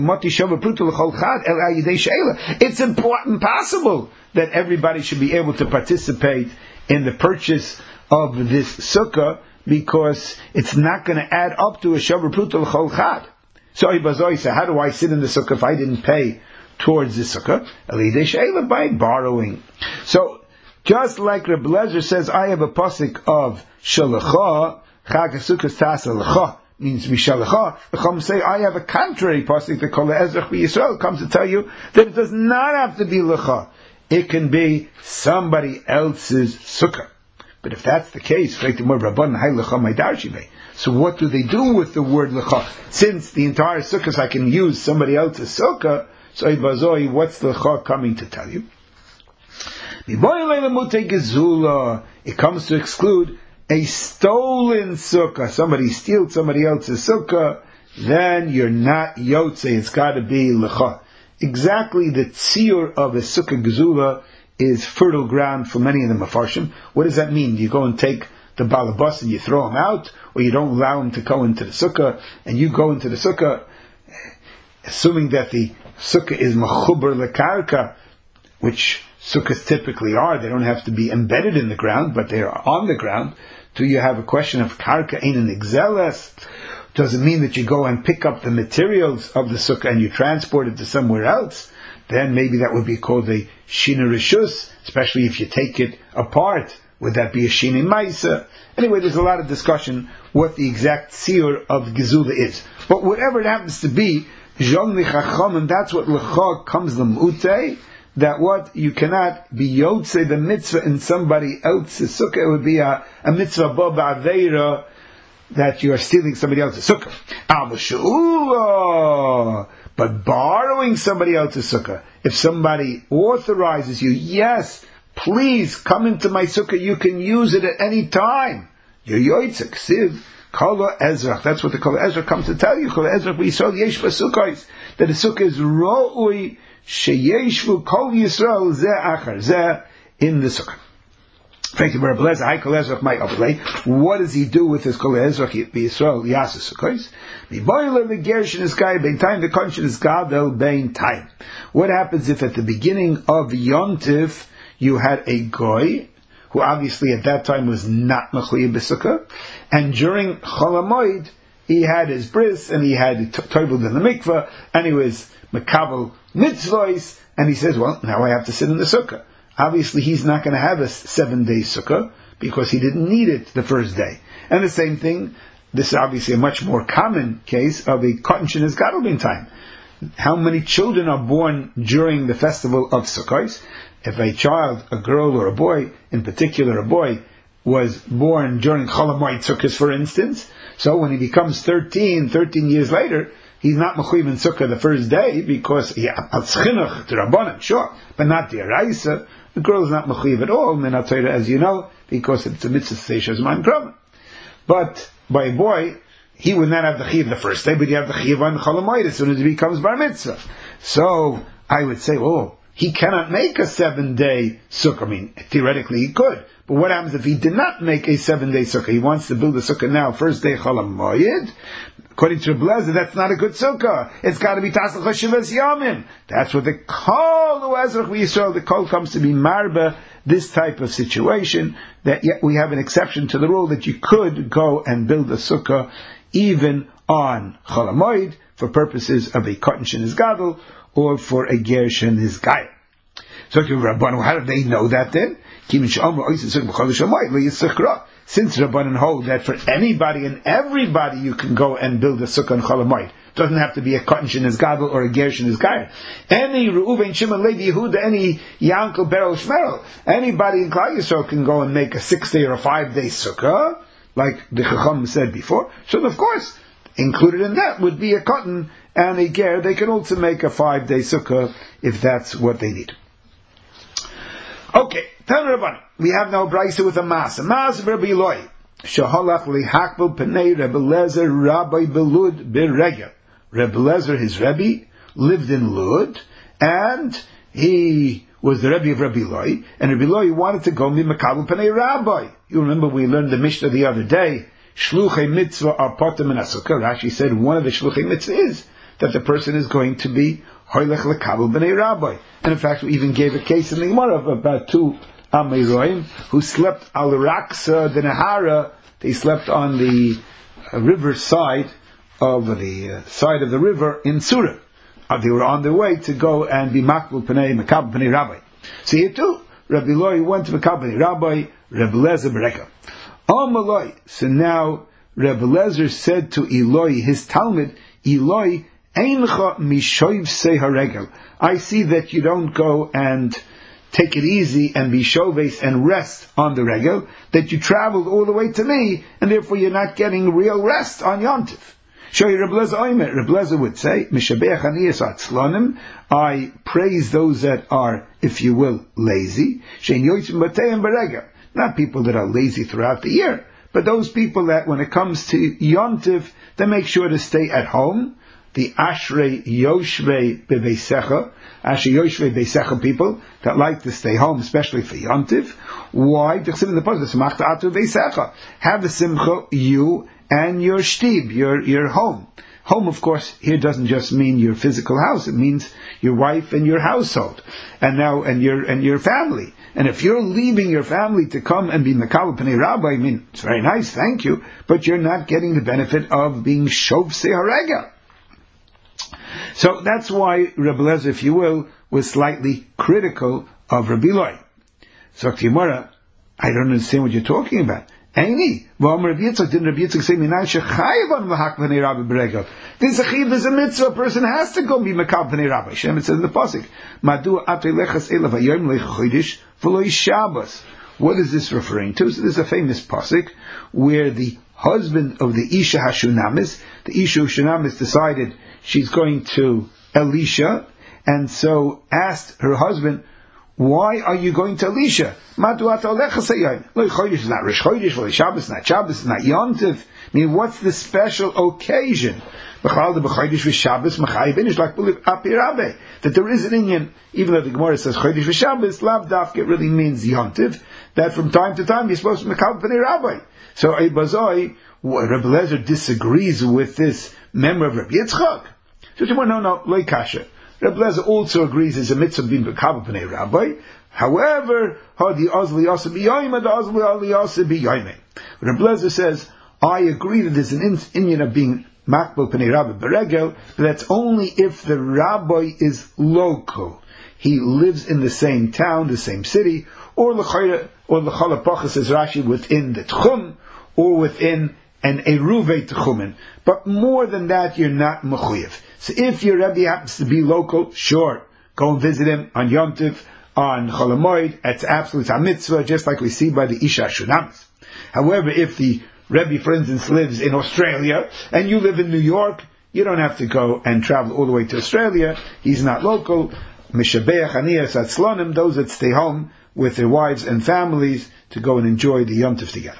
It's important, possible, that everybody should be able to participate in the purchase of this sukkah, because it's not going to add up to a shavar pruta l'chol chad. So how do I sit in the sukkah if I didn't pay towards the sukkah? Elidei she'ela, by borrowing. So just like Reb Lezer says, I have a pasuk of shalacha chag sukkah tasa l'cha, means mishalacha. The Chum say I have a contrary pasuk, the Kol Ezrach Yisrael comes to tell you that it does not have to be l'cha. It can be somebody else's sukkah. But if that's the case, so what do they do with the word lecha? Since the entire sukkah I can use somebody else's sukkah, so what's the lecha coming to tell you? It comes to exclude a stolen sukkah. Somebody steals somebody else's sukkah, then you're not yotze. It's got to be lecha. Exactly the tziyur of a sukkah gezula is fertile ground for many of the mafarshim. What does that mean? You go and take the balabas and you throw him out, or you don't allow him to go into the sukkah, and you go into the sukkah, assuming that the sukkah is machuber lekarka, which sukkahs typically are. They don't have to be embedded in the ground, but they are on the ground. Do you have a question of karka ein an exeles? Does it mean that you go and pick up the materials of the sukkah and you transport it to somewhere else? Then maybe that would be called a shina rishus, especially if you take it apart. Would that be a shina maisa? Anyway, there's a lot of discussion what the exact tziyur of gezula is. But whatever it happens to be, zhon lichacham, that's what lecha comes l'mutei, that what you cannot be yotze the mitzvah in somebody else's sukkah. It would be a, a mitzvah bo ba'aveira, that you are stealing somebody else's sukkah. But borrowing somebody else's sukkah, if somebody authorizes you, yes, please come into my sukkah, you can use it at any time. You're yoytzik, siv, kala ezrach. That's what the kala ezrach comes to tell you. Kala ezrach, we saw the yeshva sukkahs, that the sukkah is ro'ui sheyeshvu kol Yisrael zeh achar, zeh in the sukkah. Thank you, Rabbi Lezer. Hi, Kol Ezrach, my overlay. What does he do with his Kol Ezrach Yisrael Yasa Sukkos? The boiler, the Gershon is guy, bein time, the conscience is gadel, bein time. What happens if at the beginning of Yom Tiv you had a goy who obviously at that time was not mechuyev b'sukkah, and during Chol HaMoed he had his bris and he had toivel in the mikveh and he was mekabel mitzvos, and he says, well, now I have to sit in the sukkah. Obviously, he's not going to have a seven-day sukkah because he didn't need it the first day. And the same thing, this is obviously a much more common case of a cotton shinnis gadol time. How many children are born during the festival of Sukkot? If a child, a girl or a boy, in particular a boy, was born during Chol HaMoed Sukkot, for instance, so when he becomes thirteen, thirteen years later, he's not mechuyev in sukkah the first day because yeah, al chinuch to rabbanan, sure, but not the araisa. The girl is not mechuyev at all, minat Torah, as you know, because it's a mitzvah seishas man kram. But by a boy, he would not have the chiyuv the first day, but he have the chiyuv on Chol HaMoed as soon as he becomes bar mitzvah. So I would say, oh, he cannot make a seven-day sukkah. I mean, theoretically he could, but what happens if he did not make a seven-day sukkah? He wants to build a sukkah now, first day Chol HaMoed. According to Reb Lezer, that's not a good sukkah. It's got to be Tasach HaShivas Yamim. That's what the Kol Ezrach Yisrael, the Kol comes to be marba, this type of situation, that yet we have an exception to the rule that you could go and build a sukkah even on Chol HaMoed for purposes of a cotton shinnis gadol or for a ger shinnis gayah. So, how do they know that then? Since Rabbanan hold that for anybody and everybody you can go and build a sukkah on Chol HaMoed. It doesn't have to be a cotton shinnis gadol or a ger shinnis gayah. Any Reuven, Shimon, Levi, Yehuda, any Yankel, Beryl, Shmerel, anybody in Klal Yisrael can go and make a six-day or a five-day sukkah, like the Chacham said before. So of course, included in that would be a cotton and a ger. They can also make a five-day sukkah if that's what they need. Okay, tell Rabban, we have now brayso with a mas. A mas of Rabbi Eloi. Shahalach lehakbel penei Rebbe Lezer Rabbi Belud Birega. Rebbe Lezer, his Rebbe, lived in Lud, and he was the Rebbe of Rabbi Loi, and Rabbi Loi wanted to go be Makabel Panei Rabbi. You remember we learned the Mishnah the other day, Shluchei Mitzvah are Potem and Asukah. Rashi said one of the Shluchei Mitzvah is that the person is going to be Hoylech Lekabel Panei Rabbi. And in fact, we even gave a case in the Gemara of about two Amoraim who slept al Raksa the Nahara. They slept on the uh, river side of the uh, side of the river in Surah. Uh, they were on their way to go and be Makbul Panei, Makabel Panei Rabbi. So here too, Rabbi Loi went to Makabel Panei Rabbi, Rabbi Lezer Bereka. Amaloi. So now Rabbi Lezer said to Eloi, his Talmud, Eloi, Eincha mishoiv se haregel. I see that you don't go and take it easy and be shoves and rest on the regel, that you traveled all the way to me, and therefore you're not getting real rest on Yontif. Show you Rabbi Lezer Oimer. Rabbi Lezer would say, Mishabeach aniyas atzlonim, I praise those that are, if you will, lazy. Shein yoitzim bateim beregel. Not people that are lazy throughout the year, but those people that when it comes to Yontif, they make sure to stay at home. The Ashrei Yoshvei Beveisecha, Ashrei Yoshvei Beveisecha people that like to stay home, especially for Yontif. Why? In the post, have the simcha, you and your shtib, your your home. Home, of course, here doesn't just mean your physical house; it means your wife and your household, and now and your and your family. And if you're leaving your family to come and be Makabel Panei Rabbi, I mean, it's very nice, thank you, but you're not getting the benefit of being Shovsei Harega. So that's why Rabbi Lezer, if you will, was slightly critical of Rabbi Loi. So Gemara, I don't understand what you're talking about. Aini, V'am Rabbi Yitzchak, didn't Rabbi Yitzchak say, Minai shechayiv on Mahak Panei Rabbi Beregel? There's a chiv, there's a mitzvah, a person has to go be Makabel Panei Rabbi. Shem, it says in the Pasuk, Madu atei lechas elav hayoyim lech chodesh v'lo Shabbos. What is this referring to? So this is a famous Pasuk where the husband of the Isha Hashunamis, the Isha Hashunamis decided she's going to Elisha, and so asked her husband, why are you going to Elisha? Chodesh is not Rosh Chodesh, Shabbos is not Shabbos, is not Yontif. I mean, what's the special occasion? That there is an Indian, even though the Gemara says Chodesh v'Shabbos, Lav Dafka really means Yontif, that from time to time you're supposed to be Makabel Panei Rabbi. So Eibazoi, Rabbi Lezer disagrees with this member of Rabbi Yitzchak. So no, no, Loi Kasha. Rabbi Lezer also agrees there's a mitzvah being Makabel Panei Rabbi. However, Hadi Azli Yasa B'Yoyim, Hadi Azli Ali Yasa B'Yoyim. Rabbi Lezer says, I agree that there's an Indian of being Makbel Panei Rabbi Beregel, but that's only if the rabbi is local. He lives in the same town, the same city, or l'chayra, or l'chala pachas, as Rashi, within the tchum, or within an eruve tchumen. But more than that, you're not mechuyev. So if your Rebbe happens to be local, sure, go and visit him on Yom Tov, on Chol HaMoed. It's absolute a mitzvah, just like we see by the Isha Shunamis. However, if the Rebbe, for instance, lives in Australia, and you live in New York, you don't have to go and travel all the way to Australia. He's not local. Mishabeach Aniyas Atzlonim, those that stay home with their wives and families to go and enjoy the Yom Tov together.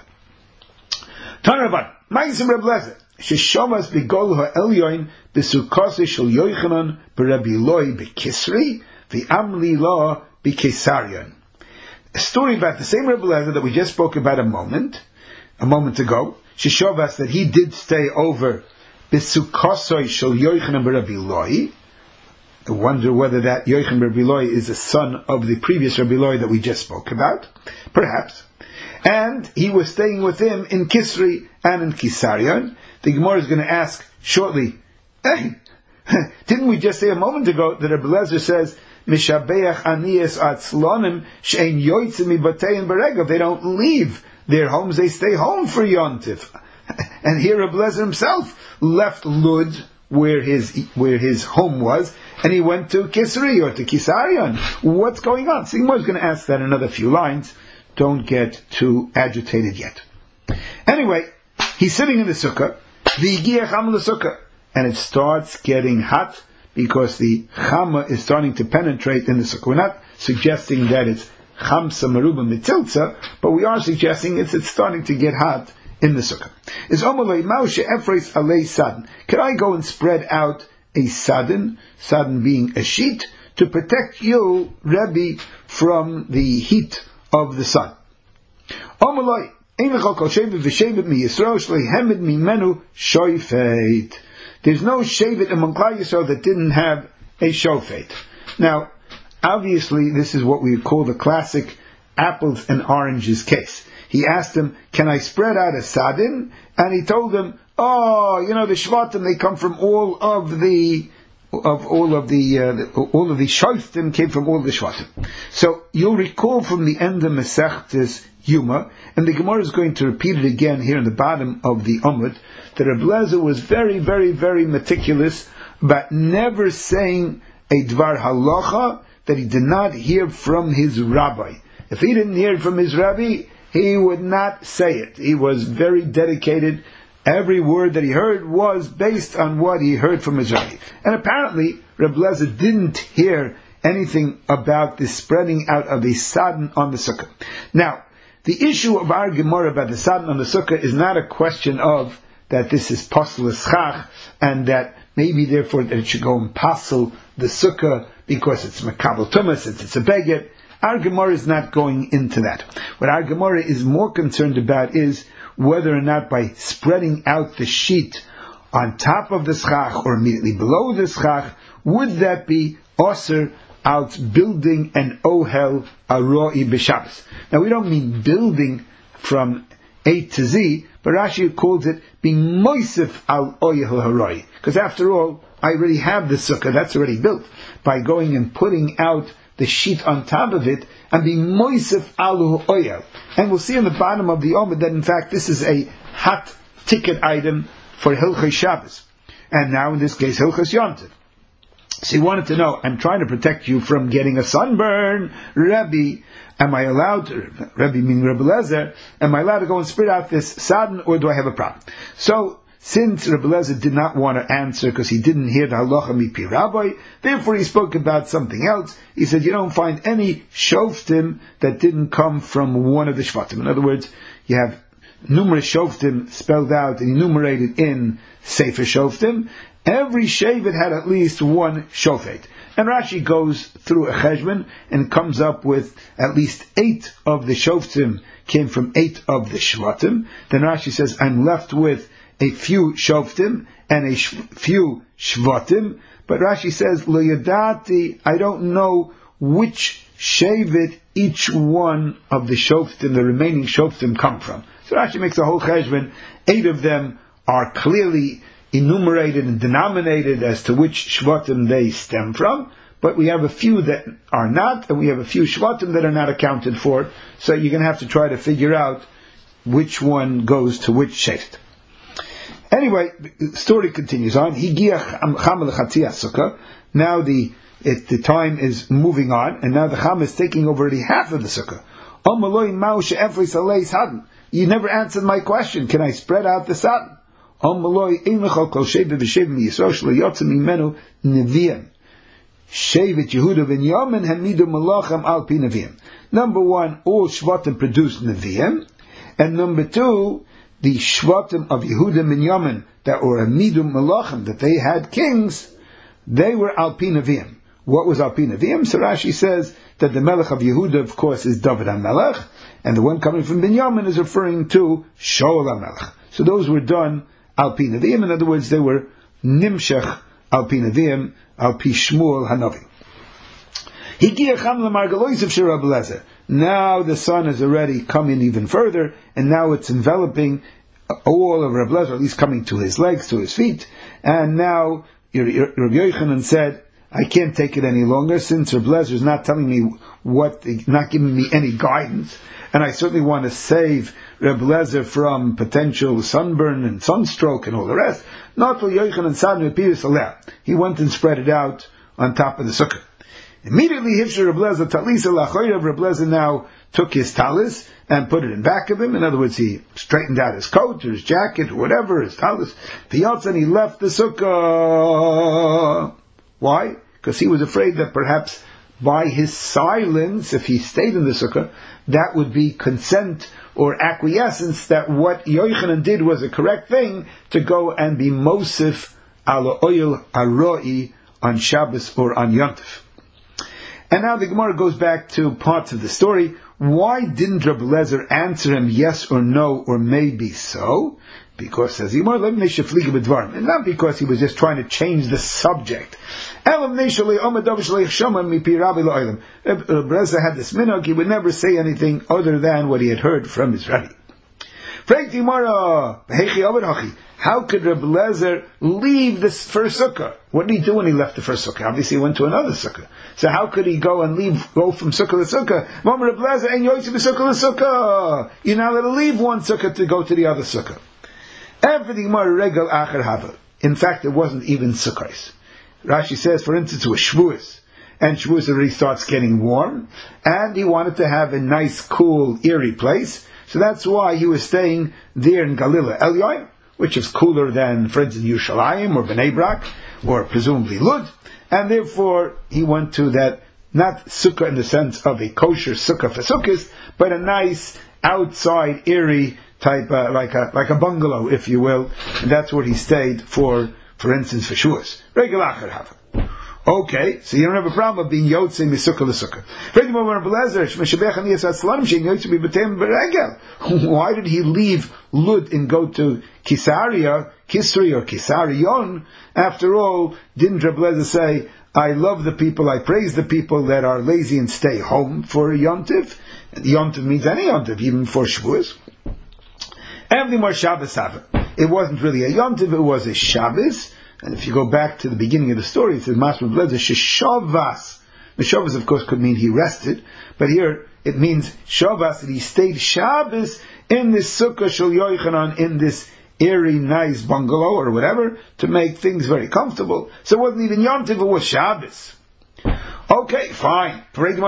Tanravan, Ma'asim Reb Lezer, Sheshomas B'Gol HaElyoin B'Sukkos Shel Yochanan B'Rabbi Loi B'Kisri V'Amli Lo B'Kesarion. A story about the same Reb Lezer that we just spoke about a moment, a moment ago. Sheshovas, that he did stay over B'Sukkos Shel Yochanan B'Rabbi Loi. I wonder whether that Yochanan Rabbi Loi is a son of the previous Rabbi Loi that we just spoke about. Perhaps. And he was staying with him in Kisri and in Kisarion. The Gemara is going to ask shortly, hey, didn't we just say a moment ago that Rabbi Lezer says, Mishabeach Aniyas Atzlonim Shein Yoitzim Mibatein Beregav. They don't leave their homes, they stay home for Yontif. And here Rabbi Lezer himself left Lud, where his where his home was, and he went to Kisri or to Kisarion. What's going on? So Gemara is going to ask that in another few lines. Don't get too agitated yet. Anyway, he's sitting in the sukkah, the Yigiach Chama l'sukkah, and it starts getting hot because the Chama is starting to penetrate in the sukkah. We're not suggesting that it's Chamsa Meruba Mitzilza, but we are suggesting it's, it's starting to get hot in the sukkah. Is Omalei Maushe Efreis Alei Sadin. Could I go and spread out a sadin, sadin being a sheet, to protect you, Rebbe, from the heat of the sun. Omaloi, ein lecha kol shevet v'shevet mi Yisrael shloi hemed mimenu shoifet. There's no shevet among Klal Yisrael that didn't have a shofet. Now, obviously, this is what we call the classic apples and oranges case. He asked him, can I spread out a sadin? And he told him, oh, you know, the shvatim, they come from all of the, of all of the, uh, the all of the shoftim came from all the shvatim. So, you'll recall from the end of Masechtes Yuma, and the Gemara is going to repeat it again here in the bottom of the Amud, that Reb Lezer was very, very, very meticulous about never saying a dvar halacha that he did not hear from his rabbi. If he didn't hear it from his rabbi, he would not say it. He was very dedicated. Every word that he heard was based on what he heard from his rabbi. And apparently, Reb Lezer didn't hear anything about the spreading out of the sadin on the sukkah. Now, the issue of our Gemara about the sadin on the sukkah is not a question of that this is pasel eschach, and that maybe therefore that it should go and pasel the sukkah because it's makabel tumas, it's, it's a beged. Our Gemara is not going into that. What our Gemara is more concerned about is whether or not by spreading out the sheet on top of the schach or immediately below the schach, would that be osir out building an ohel aroi b'Shabbos. Now we don't mean building from A to Z, but Rashi calls it being moisef al ohel haroi. Because after all, I already have the sukkah, that's already built. By going and putting out the sheet on top of it, and being moisef alu oyel. And we'll see in the bottom of the Omid that in fact this is a hot ticket item for Hilchos Shabbos. And now in this case, Hilchos Yontif. So he wanted to know, I'm trying to protect you from getting a sunburn, Rebbe, am I allowed to, Rebbe meaning Rebbe Lezer, am I allowed to go and spread out this sadin, or do I have a problem? So, since Rebbe Lezer did not want to answer because he didn't hear the halacha mipi rabbi, therefore he spoke about something else. He said, you don't find any shoftim that didn't come from one of the shvatim. In other words, you have numerous shoftim spelled out and enumerated in Sefer Shoftim. Every shevet had at least one shofet. And Rashi goes through a cheshbon and comes up with at least eight of the shoftim came from eight of the shvatim. Then Rashi says, I'm left with a few shoftim and a sh- few shvatim. But Rashi says, Lo yadati, I don't know which shevet each one of the shoftim, the remaining shoftim, come from. So Rashi makes a whole cheshbon. Eight of them are clearly enumerated and denominated as to which shvatim they stem from, but we have a few that are not, and we have a few shvatim that are not accounted for, so you're going to have to try to figure out which one goes to which shevet. Anyway, the story continues on. Now the it, the time is moving on, and now the Cham is taking over already half of the sukkah. You never answered my question. Can I spread out the sadin? Number one, all Shvatim produced Nevi'im, and number two, the Shvatim of Yehuda and Yamin that were Amidum Malachim, that they had kings, they were Al Pi Nevi'im. What was Al Pi Nevi'im? So Rashi says that the Melech of Yehuda, of course, is David HaMelech, and the one coming from Binyamin is referring to Shaul HaMelech. So those were done Al Pi Nevi'im. In other words, they were Nimshech Al Pi Nevi'im, Al Pi Shmuel Hanavi. Now the sun is already coming even further, and now it's enveloping all of Reb Lezer, at least coming to his legs, to his feet. And now Rabbi Yochanan said, I can't take it any longer, since Reb Lezer is not telling me what, not giving me any guidance, and I certainly want to save Reb Lezer from potential sunburn and sunstroke and all the rest. Not for Yochanan Sadn Pires Aleh. He went and spread it out on top of the sukkah. Immediately, Hifshir Reb Lezer Talisa Lachoyrav, Reb Lezer now took his talis and put it in back of him. In other words, he straightened out his coat or his jacket or whatever, his talis. And he left the sukkah. Why? Because he was afraid that perhaps by his silence, if he stayed in the sukkah, that would be consent or acquiescence that what Yochanan did was a correct thing, to go and be Mosif ala Oyel Aroi on Shabbos or on Yontif. And now the Gemara goes back to parts of the story. Why didn't Rabbi Lezer answer him yes or no or maybe so? Because, says Gemara, and not because he was just trying to change the subject. Rabbi Lezer had this minhag, he would never say anything other than what he had heard from his Rabbi. How could Rabbi Lezer leave this first sukkah? What did he do when he left the first sukkah? Obviously he went to another sukkah. So how could he go and leave, go from sukkah to sukkah? You're not allowed to leave one sukkah to go to the other sukkah. In fact, it wasn't even sukkahs. Rashi says, for instance, it was Shavuos, and Shavuos already starts getting warm, and he wanted to have a nice, cool, eerie place, so that's why he was staying there in Galila Elyon, which is cooler than, for instance, Yerushalayim or Bnei Brak, or presumably Lud, and therefore he went to that, not sukkah in the sense of a kosher sukkah for sukkahs, but a nice, outside, eerie type, uh, like a like a bungalow, if you will, and that's where he stayed for, for instance, for Shavuos. Regular acher hava. Okay, so you don't have a problem of being yotzei misukah l'sukkah. Why did he leave Lud and go to Kisaria, Kisri or Kisarion? After all, didn't Rabbi Lezer say, I love the people, I praise the people that are lazy and stay home for Yom Tov? Yom Tov means any Yom Tov, even for Shavuos. It wasn't really a Yom Tov, it was a Shabbos. And if you go back to the beginning of the story, it says, Masma Bleza Sheshavas. The Shavas, of course, could mean he rested, but here it means Shavas, that he stayed Shabbos in this Sukkah Shel Yochanan, in this airy, nice bungalow or whatever, to make things very comfortable. So it wasn't even Yom Tov, it was Shabbos. Okay, fine.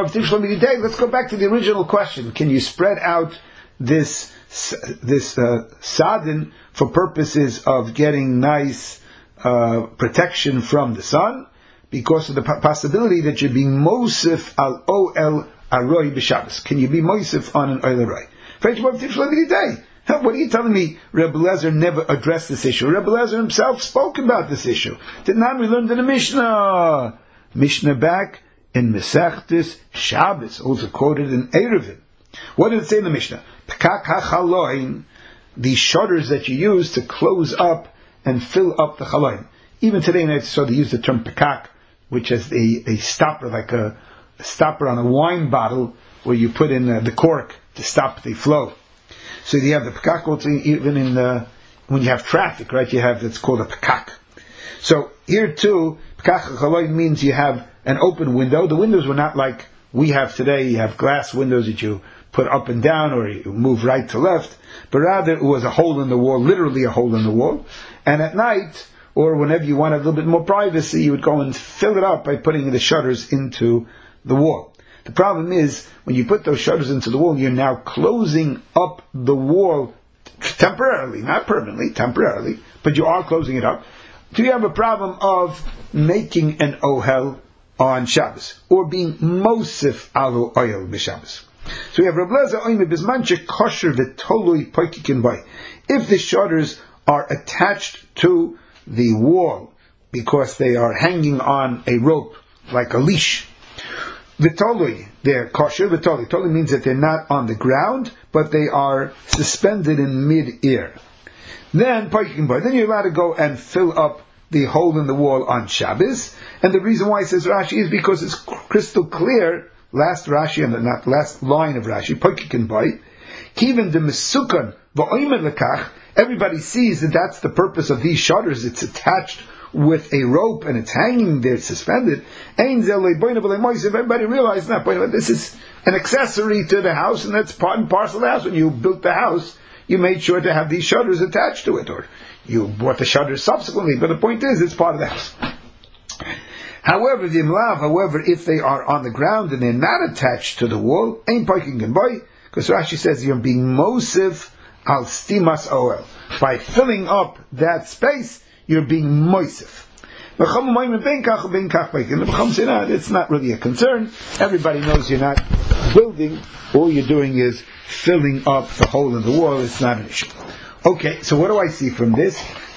Let's go back to the original question. Can you spread out this this uh, sadin for purposes of getting nice uh, protection from the sun, because of the possibility that you're being mosif al oel aroi b'Shabbos? Can you be mosif on an oel aroi? What are you telling me? Rebbe Lezer never addressed this issue. Rebbe Lezer himself spoke about this issue. Did not we learned in the Mishnah? Mishnah back in Mesechtes Shabbos, also quoted in Eruvin. What did it say in the Mishnah? Pekak hachaloin, the shutters that you use to close up and fill up the chaloin. Even today in Eretz Yisrael, they use the term pekak, which is a, a stopper, like a, a stopper on a wine bottle, where you put in uh, the cork to stop the flow. So you have the pekak also even in the, when you have traffic, right? You have, it's called a pekak. So here too, pekak hachaloin means you have an open window. The windows were not like we have today. You have glass windows that you put up and down, or you move right to left, but rather it was a hole in the wall, literally a hole in the wall. And at night, or whenever you wanted a little bit more privacy, you would go and fill it up by putting the shutters into the wall. The problem is, when you put those shutters into the wall, you're now closing up the wall temporarily, not permanently, temporarily, but you are closing it up. Do you have a problem of making an ohel on Shabbos, or being mosif alu oil b'Shabbos? So we have Rabbi Lezer oime bismanche kosher v'tolui poikikin bay. If the shutters are attached to the wall because they are hanging on a rope like a leash, v'tolui, they're kosher. V'tolui, tolui means that they're not on the ground, but they are suspended in mid-air. Then poikikin bay, then you're allowed to go and fill up the hole in the wall on Shabbos. And the reason why it says Rashi is because it's crystal clear. Last Rashi, and not last line of Rashi, Pokikin Boy, Kiven de Mesukan, V'oimer lekach, everybody sees that that's the purpose of these shutters. It's attached with a rope and it's hanging there, suspended. Everybody realizes that this is an accessory to the house, and that's part and parcel of the house. When you built the house, you made sure to have these shutters attached to it, or you bought the shutters subsequently, but the point is, it's part of the house. However, the imlav, however, if they are on the ground and they're not attached to the wall, ain't poking and boy, because Rashi says you're being mosif al stimas oel. By filling up that space, you're being mosif. It's not really a concern. Everybody knows you're not building. All you're doing is filling up the hole in the wall. It's not an issue. Okay, so what do I see from this?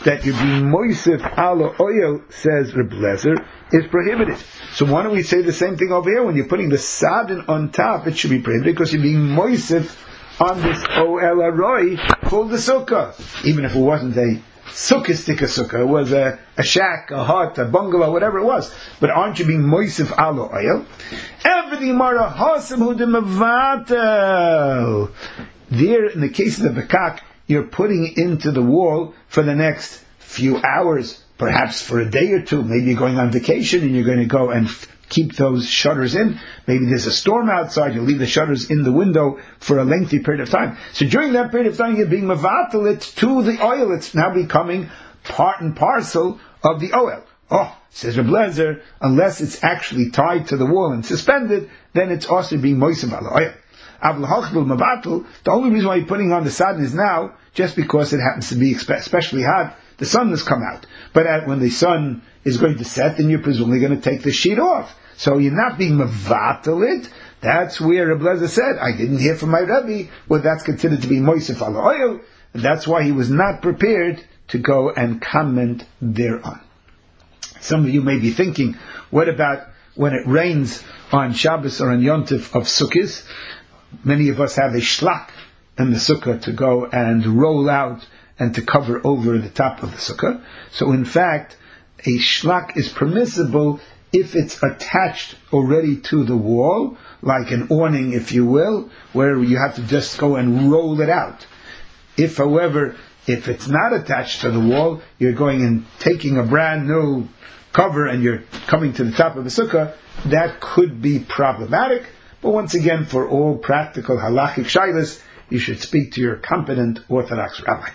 that you're being moisif ala oil, says Reb Lezer, is prohibited. So why don't we say the same thing over here? When you're putting the sadin on top, it should be prohibited because you're being moisif on this oel aroi for the sukkah. Even if it wasn't a sukkah-stika sukkah, it was a, a shack, a hut, a bungalow, whatever it was. But aren't you being moisif ala oil? Everything mara hasam hudimavatel. There, in the case of the bekak, you're putting into the wall for the next few hours, perhaps for a day or two. Maybe you're going on vacation and you're going to go and f- keep those shutters in. Maybe there's a storm outside, you leave the shutters in the window for a lengthy period of time. So during that period of time, you're being mavatal it to the oil. It's now becoming part and parcel of the oil. Oh, says Reb Lezer, unless it's actually tied to the wall and suspended, then it's also being moisav ala oil. The only reason why you're putting on the sadin is now just because it happens to be especially hot. The sun has come out, but at, when the sun is going to set, then you're presumably going to take the sheet off. So you're not being mavatal it. That's where Reb Lezer said, I didn't hear from my Rebbe, well, that's considered to be moisef ala oil, and that's why he was not prepared to go and comment thereon. Some of you may be thinking, what about when it rains on Shabbos or on Yontif of Sukkot? Many of us have a shlak in the sukkah to go and roll out and to cover over the top of the sukkah. So in fact, a shlak is permissible if it's attached already to the wall, like an awning, if you will, where you have to just go and roll it out. If, however, if it's not attached to the wall, you're going and taking a brand new cover and you're coming to the top of the sukkah, that could be problematic. But once again, for all practical halachic shaylas, you should speak to your competent Orthodox rabbi.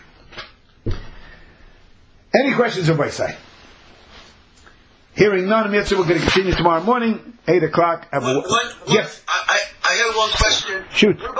Any questions on my side? Hearing none, we're going to continue tomorrow morning, eight o'clock. One, one, yes. I, I, I have one question. Shoot.